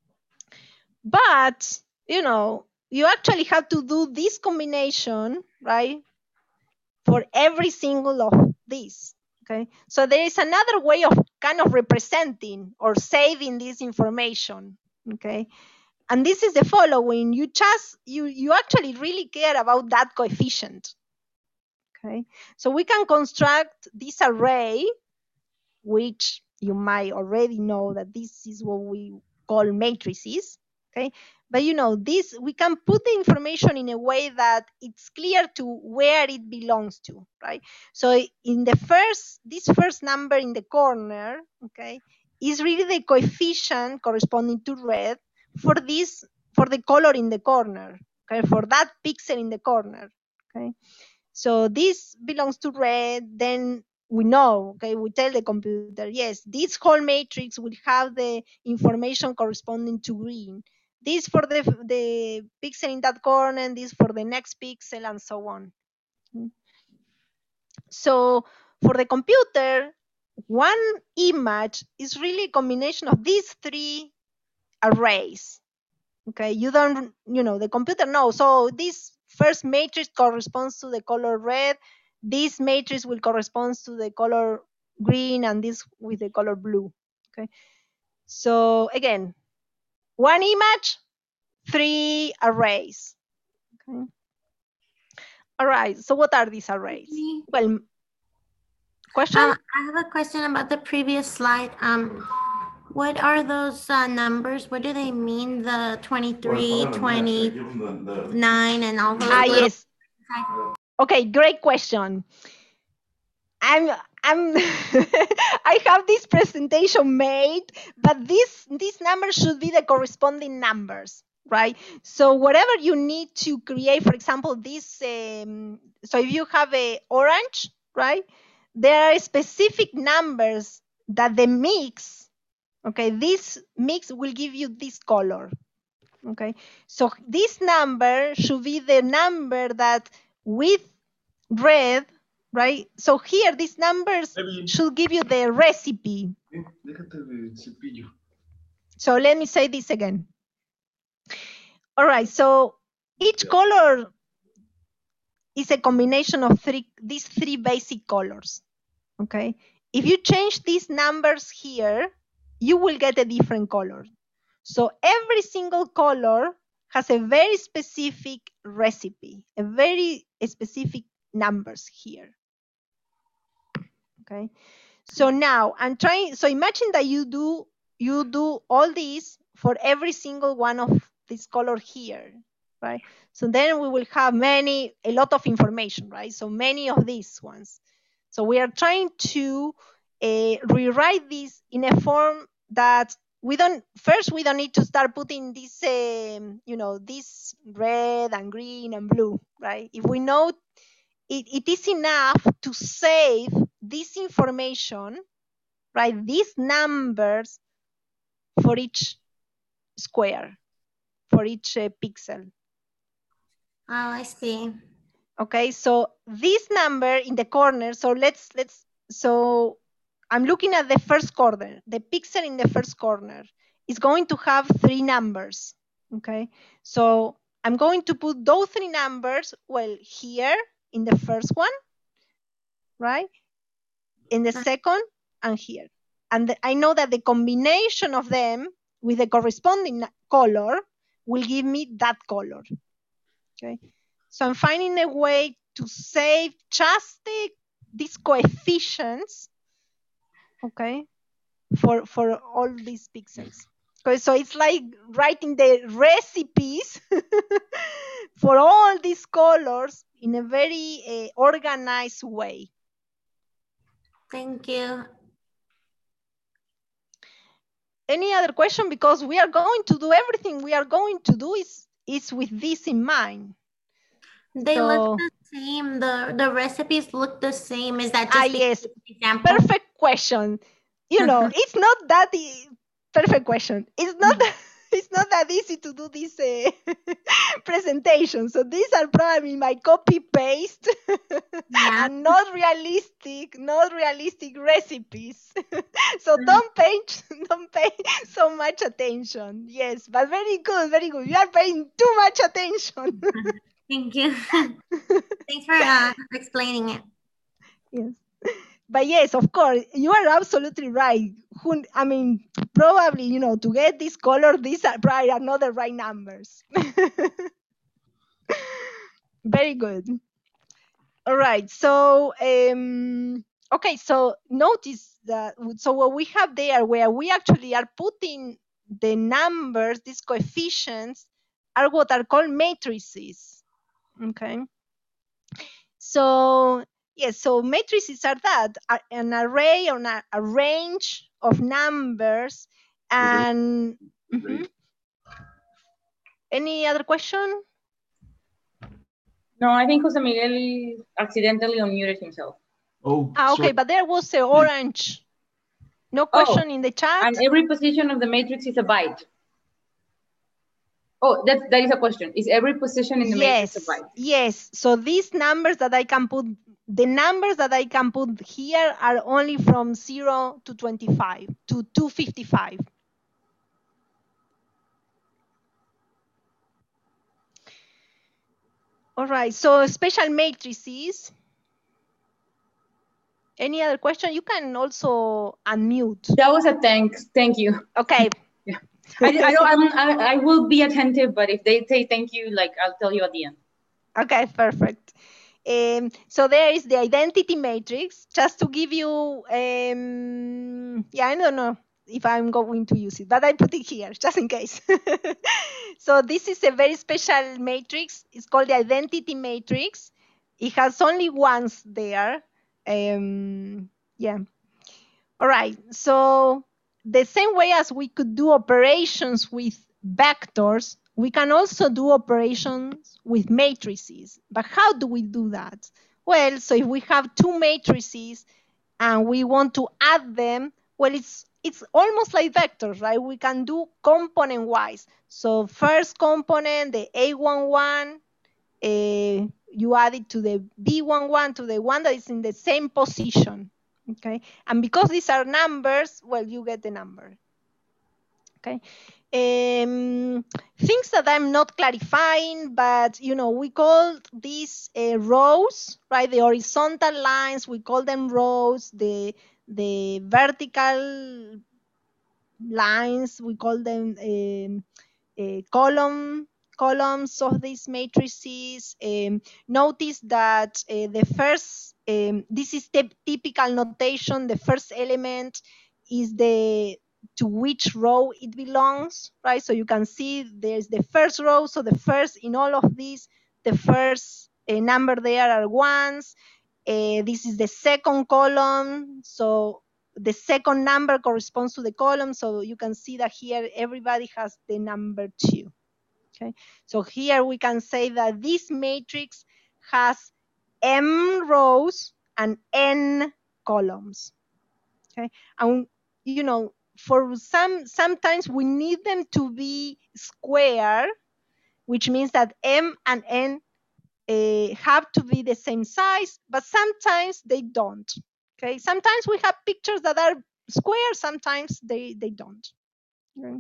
But, you actually have to do this combination, right, for every single of these, okay? So there is another way of kind of representing or saving this information, okay? And this is the following. You actually really care about that coefficient, okay? So we can construct this array, which you might already know that this is what we call matrices, okay? But this, we can put the information in a way that it's clear to where it belongs to, right? So in this first number in the corner, okay, is really the coefficient corresponding to red for the color in the corner, okay, for that pixel in the corner, okay? So this belongs to red, then we know, okay, we tell the computer, yes, this whole matrix will have the information corresponding to green. This for the pixel in that corner, and this for the next pixel, and so on. So for the computer, one image is really a combination of these 3 arrays. Okay, the computer knows. So this first matrix corresponds to the color red. This matrix will correspond to the color green, and this with the color blue. Okay, so again, one image, 3 arrays. Okay. All right, so what are these arrays? Well, question? I have a question about the previous slide. What are those numbers? What do they mean? The 23, 29, and all those? Yes. Okay, great question. I'm I have this presentation made, but these numbers should be the corresponding numbers. right? So whatever you need to create, for example, this, so if you have a orange, right? There are specific numbers that the mix, okay, this mix will give you this color, okay? So this number should be the number that with red, right? So here, these numbers should give you the recipe. So let me say this again. All right, so each color is a combination of these three basic colors, okay? If you change these numbers here, you will get a different color. So every single color has a very specific recipe, a very specific numbers here, okay? So now I'm trying, so imagine that you do all these for every single one of this color here, right? So then we will have a lot of information, right? So many of these ones. So we are trying to rewrite this in a form that we don't need to start putting this, this red and green and blue, right? If we know it is enough to save this information, right? These numbers for each square, for each pixel. Oh, I see. Okay, so this number in the corner, so so I'm looking at the first corner, the pixel in the first corner is going to have 3 numbers, okay? So I'm going to put those 3 numbers, well, here in the first one, right? In the second and here. And I know that the combination of them with the corresponding color will give me that color, okay? So I'm finding a way to save just these coefficients, okay, for all these pixels. Okay, so it's like writing the recipes for all these colors in a very organized way. Thank you. Any other question? Because we are going to do everything we are going to do is with this in mind. They look the same. The recipes look the same. Is that just yes, example? Perfect question. You know, it's not that perfect question. It's not it's not that easy to do this presentation. So these are probably my copy paste and not realistic recipes. So don't pay so much attention. Yes, but very good, very good. You are paying too much attention. Thank you. Thanks for explaining it. Yes. But yes, of course, you are absolutely right. I mean, probably, to get this color, these are probably not the right numbers. Very good. All right. So, okay. So notice that. So what we have there, where we actually are putting the numbers, these coefficients, are what are called matrices. Okay. So yes, so matrices are an array or a range of numbers. And any other question? No, I think Jose Miguel accidentally unmuted himself. Oh, okay, but there was an orange. No question in the chat. And every position of the matrix is a byte. Oh, that is a question. Is every position in the matrix a byte? Yes. So these numbers that I can put, the numbers that I can put here are only from 0 to 25 to 255. All right. So special matrices. Any other question? You can also unmute. That was a thanks. Thank you. Okay. Yeah. I will be attentive, but if they say thank you, I'll tell you at the end. Okay, perfect. So there is the identity matrix. Just to give you, I don't know if I'm going to use it, but I put it here just in case. So this is a very special matrix. It's called the identity matrix. It has only ones there. All right. So the same way as we could do operations with vectors, we can also do operations with matrices. But how do we do that? Well, so if we have two matrices and we want to add them, well, it's almost like vectors, right? We can do component-wise. So first component, the A11, you add it to the B11, to the one that is in the same position, okay? And because these are numbers, well, you get the number, okay? Things that I'm not clarifying, but we call these rows, right? The horizontal lines, we call them rows. The vertical lines, we call them columns of these matrices. Notice that the first, this is the typical notation. The first element is to which row it belongs, right? So you can see there's the first row. So the first in all of these, the first number there are ones. This is the second column. So the second number corresponds to the column. So you can see that here everybody has the number 2. Okay. So here we can say that this matrix has m rows and n columns. Okay. And for sometimes we need them to be square, which means that m and n have to be the same size, but sometimes they don't. Okay. Sometimes we have pictures that are square, sometimes they don't. Okay.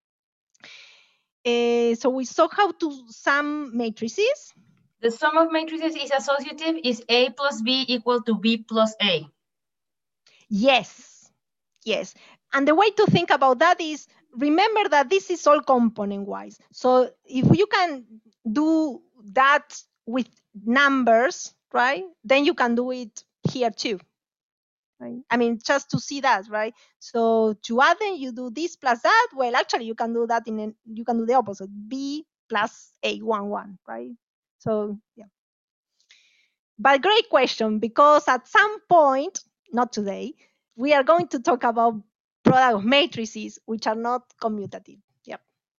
So we saw how to sum matrices. The sum of matrices is associative, is A plus B equal to B plus A. Yes, yes. And the way to think about that is, remember that this is all component-wise. So if you can do that with numbers, right, then you can do it here too. Right? I mean, just to see that, right? So to add them, you do this plus that. Well, actually, you can do that you can do the opposite, B plus A11, right? So yeah. But great question, because at some point, not today, we are going to talk about product of matrices, which are not commutative. Yep.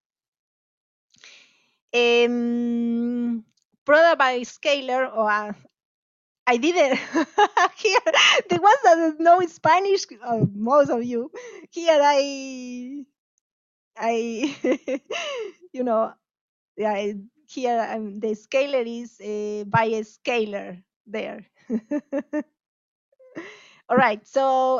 Product by scalar, or I didn't here. The ones that know Spanish, most of you here, yeah, here the scalar is by a scalar there. All right, so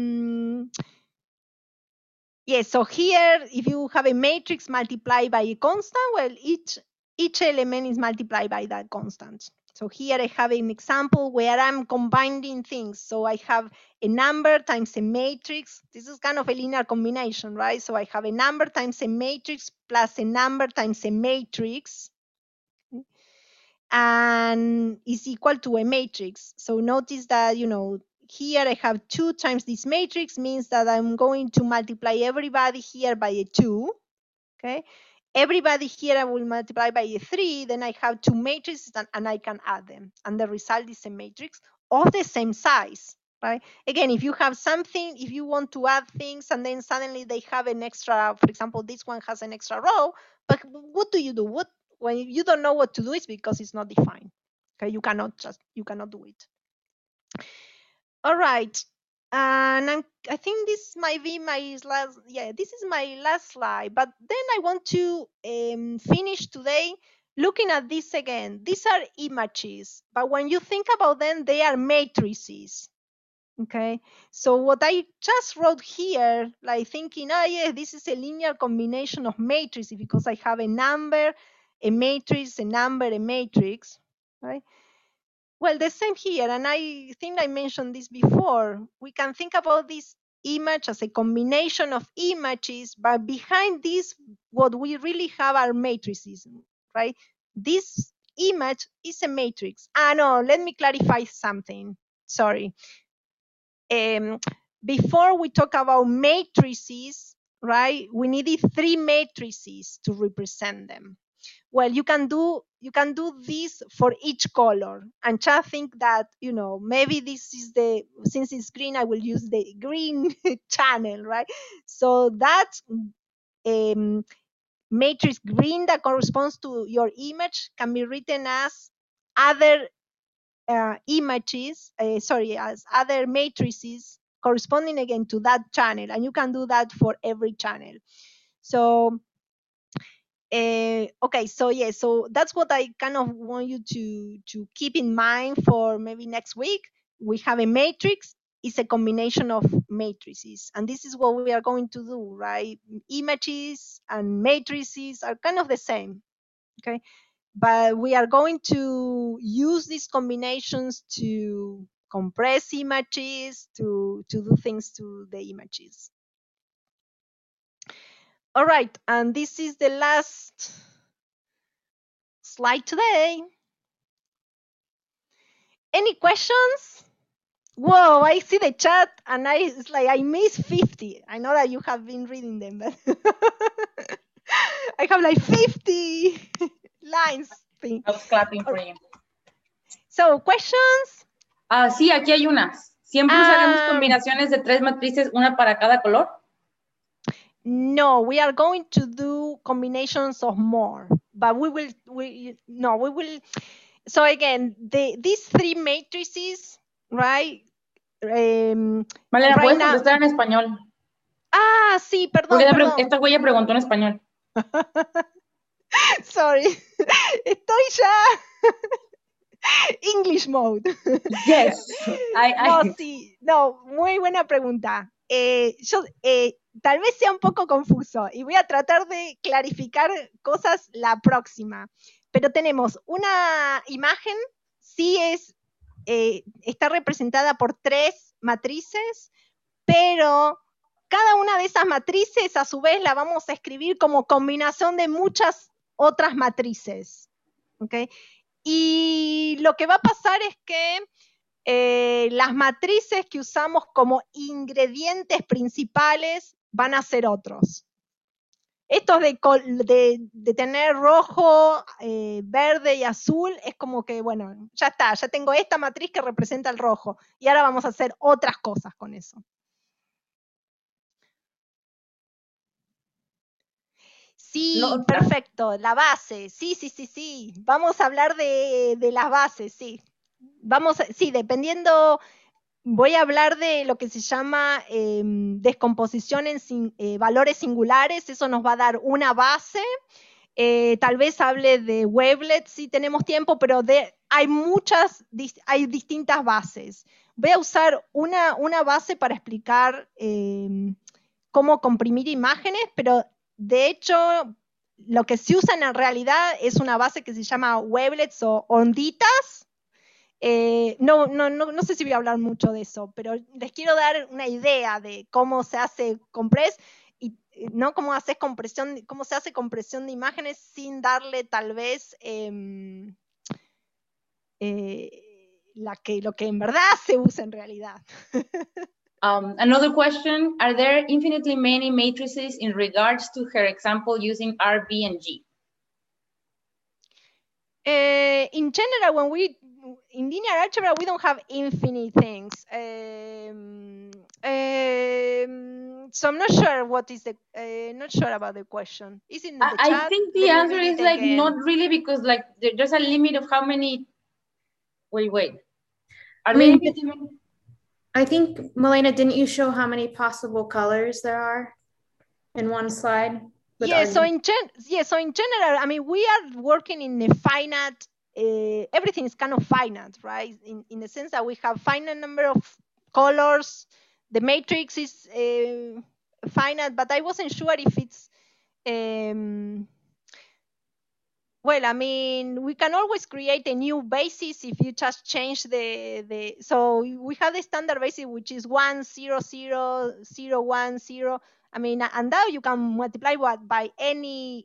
yes, so here if you have a matrix multiplied by a constant, well, each element is multiplied by that constant. So here I have an example where I'm combining things. So I have a number times a matrix. This is kind of a linear combination, right? So I have a number times a matrix plus a number times a matrix, and is equal to a matrix. So notice that, here I have 2 times this matrix, means that I'm going to multiply everybody here by a 2. Okay. Everybody here I will multiply by a 3. Then I have 2 matrices and I can add them. And the result is a matrix of the same size. Right? Again, if you have something, if you want to add things and then suddenly they have an extra, for example, this one has an extra row, but what do you do? When you don't know what to do, it's because it's not defined. Okay, you cannot do it. All right. And I think this might be my last, this is my last slide, but then I want to finish today looking at this again. These are images, but when you think about them, they are matrices. Okay, so what I just wrote here, like thinking, yeah, this is a linear combination of matrices because I have a number, a matrix, a number, a matrix, right? Well, the same here, and I think I mentioned this before. We can think about this image as a combination of images, but behind this, what we really have are matrices, right? This image is a matrix. No, let me clarify something. Sorry. Before we talk about matrices, right? We needed 3 matrices to represent them. Well, you can do this for each color, and just think that maybe this is since it's green, I will use the green channel, right? So that matrix green that corresponds to your image can be written as other images, as other matrices corresponding again to that channel, and you can do that for every channel. So okay, so yeah, so that's what I kind of want you to keep in mind for maybe next week. We have a matrix. It's a combination of matrices, and this is what we are going to do, right? Images and matrices are kind of the same, okay? But we are going to use these combinations to compress images, to do things to the images. All right, and this is the last slide today. Any questions? Whoa, I see the chat and it's like I missed 50. I know that you have been reading them, but I have like 50 lines. I was clapping for you. So, questions? Sí, aquí hay unas. ¿Siempre usaremos combinaciones de 3 matrices, una para cada color? No, we are going to do combinations of more, but we will. So again, these 3 matrices, right? Malena, right ¿puedes now, contestar en español? Sí, perdón. Esta güey preguntó en español. Sorry, estoy ya English mode. Yes. No, muy buena pregunta. Yo tal vez sea un poco confuso y voy a tratar de clarificar cosas la próxima. Pero tenemos una imagen, sí está representada por 3 matrices, pero cada una de esas matrices a su vez la vamos a escribir como combinación de muchas otras matrices. ¿Okay? Y lo que va a pasar es que las matrices que usamos como ingredientes principales van a ser otros. Estos de tener rojo, verde y azul es como que, bueno, ya está, ya tengo esta matriz que representa el rojo y ahora vamos a hacer otras cosas con eso. Sí, no, perfecto, la base, sí. Vamos a hablar de las bases, sí. Sí, dependiendo, voy a hablar de lo que se llama descomposición en valores singulares, eso nos va a dar una base. Tal vez hable de wavelets si tenemos tiempo, pero hay distintas bases. Voy a usar una base para explicar cómo comprimir imágenes, pero de hecho lo que se usa en realidad es una base que se llama wavelets o onditas. No sé si voy a hablar mucho de eso, pero les quiero dar una idea de cómo se hace compress y no cómo se hace compresión de imágenes sin darle tal vez lo que en verdad se usa en realidad. Another question, are there infinitely many matrices in regards to her example using R, B, and G? In general, in linear algebra, we don't have infinite things. So I'm not sure not sure about the question. Is it in the chat? I think the answer is like again. Not really, because like there's a limit of how many. Wait. I think, Malena, didn't you show how many possible colors there are in one slide? Yeah, so in general, I mean, we are working in a finite, everything is kind of finite, right? In the sense that we have finite number of colors, the matrix is finite, but I wasn't sure if it's, well, I mean, we can always create a new basis if you just change so we have the standard basis, which is 1, 0, 0, 0, 1, 0. I mean, and now you can multiply by any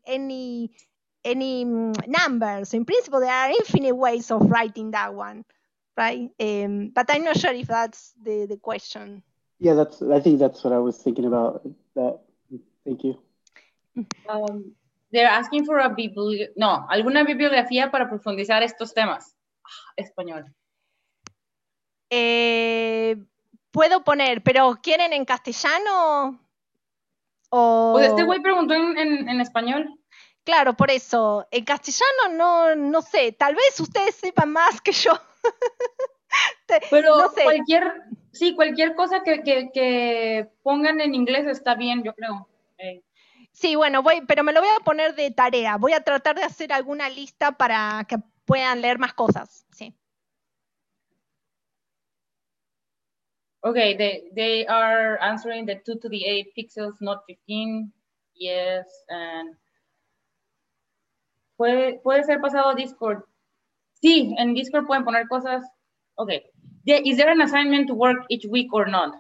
number. So in principle, there are infinite ways of writing that one, right? But I'm not sure if that's the question. Yeah, I think that's what I was thinking about. That. Thank you. They're asking for alguna bibliografía para profundizar estos temas. Español. Puedo poner, pero ¿quieren en castellano? Pues este güey preguntó en español. Claro, por eso. En castellano no sé. Tal vez ustedes sepan más que yo. Pero no sé. cualquier cosa que pongan en inglés está bien, yo creo. Sí, bueno, pero me lo voy a poner de tarea. Voy a tratar de hacer alguna lista para que puedan leer más cosas. Sí. Okay, they are answering the 2 to the 8 pixels, not 15. Yes, and puede ser pasado a Discord. Sí, en Discord pueden poner cosas. Okay. Is there an assignment to work each week or not?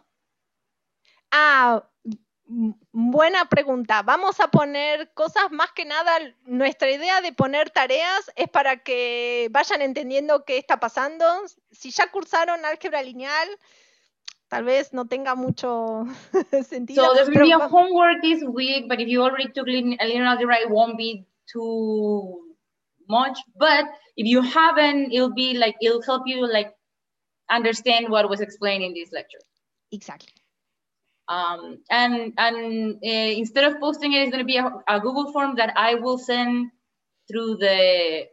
Buena pregunta. Vamos a poner cosas, más que nada, nuestra idea de poner tareas es para que vayan entendiendo qué está pasando. Si ya cursaron álgebra lineal, tal vez no tenga mucho sentido. So there's going to be a homework this week, but if you already took linear algebra, it won't be too much. But if you haven't, it'll help you understand what was explained in this lecture. Exactly. And instead of posting it, it's going to be a Google form that I will send through the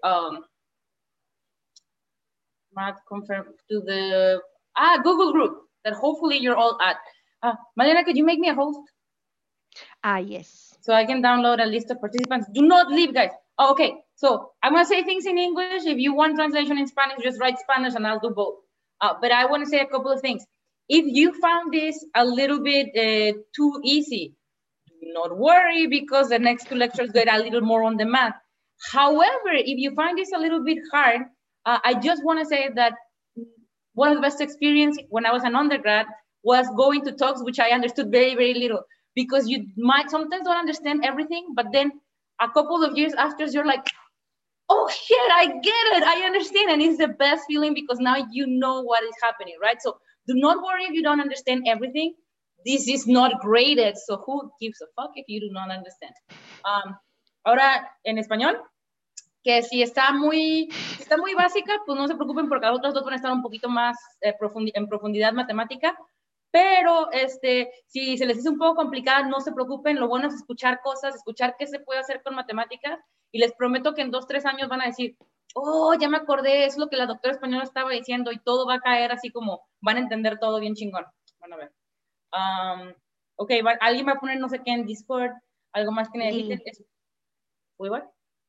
Google group that hopefully you're all at. Malena, could you make me a host? Yes. So I can download a list of participants. Do not leave, guys. Oh, okay, so I'm going to say things in English. If you want translation in Spanish, just write Spanish and I'll do both. But I want to say a couple of things. If you found this a little bit too easy, do not worry, because the next two lectures get a little more on the math. However, if you find this a little bit hard, I just want to say that one of the best experiences when I was an undergrad was going to talks, which I understood very, very little, because you might sometimes don't understand everything, but then a couple of years after, you're like, oh shit, I get it, I understand. And it's the best feeling because now you know what is happening, right? So do not worry if you don't understand everything. This is not graded, so who gives a fuck if you do not understand? Ahora, en español, que si está muy básica, pues no se preocupen porque las otras dos van a estar un poquito más en profundidad matemática, pero si se les hizo un poco complicada, no se preocupen, lo bueno es escuchar cosas, escuchar qué se puede hacer con matemáticas, y les prometo que en 2-3 años van a decir, oh, ya me acordé, es lo que la doctora española estaba diciendo, y todo va a caer así como, van a entender todo bien chingón. Van a ver. Ok, alguien va a poner no sé qué en Discord, algo más que necesiten. What?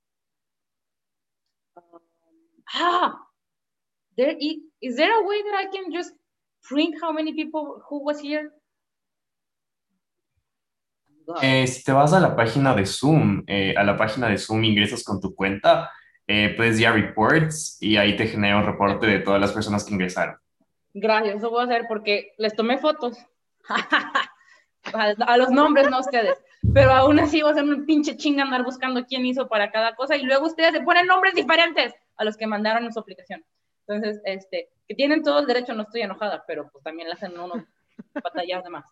Is there a way that I can just print how many people who was here? Si te vas a la página de Zoom, ingresas con tu cuenta, puedes ir a Reports y ahí te genera un reporte de todas las personas que ingresaron. Gracias, eso voy a hacer porque les tomé fotos. A los nombres, no ustedes. Pero aún así voy a hacer un pinche chinga andar buscando quién hizo para cada cosa y luego ustedes se ponen nombres diferentes a los que mandaron en su aplicación. Entonces, que tienen todo el derecho, no estoy enojada, pero pues también le hacen unos batallas de más.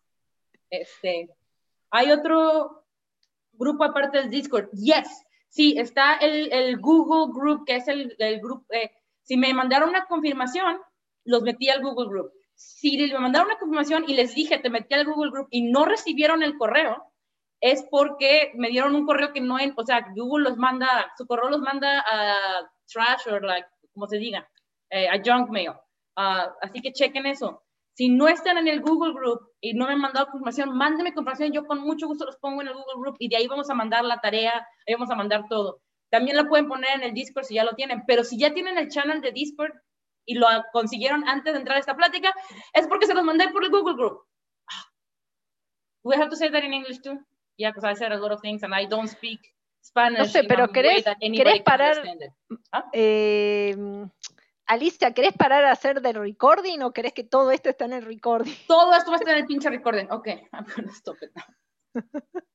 Hay otro grupo aparte del Discord. Yes, sí, está el Google Group, que es el grupo. Si me mandaron una confirmación, los metí al Google Group. Si me mandaron una confirmación y les dije, te metí al Google Group y no recibieron el correo, es porque me dieron un correo que no, o sea, Google su correo los manda a trash o como se diga, a junk mail. Así que chequen eso. Si no están en el Google Group y no me han mandado confirmación, mándenme confirmación, yo con mucho gusto los pongo en el Google Group y de ahí vamos a mandar la tarea, ahí vamos a mandar todo. También la pueden poner en el Discord si ya lo tienen, pero si ya tienen el channel de Discord y lo consiguieron antes de entrar a esta plática, es porque se los mandé por el Google Group. We have to say that in English too? Yeah, because I said a lot of things and I don't speak Spanish. No sé, pero ¿querés parar? Alicia, ¿querés parar a hacer del recording o querés que todo esto esté en el recording? Todo esto va a estar en el pinche recording. Ok, I'm gonna stop it now.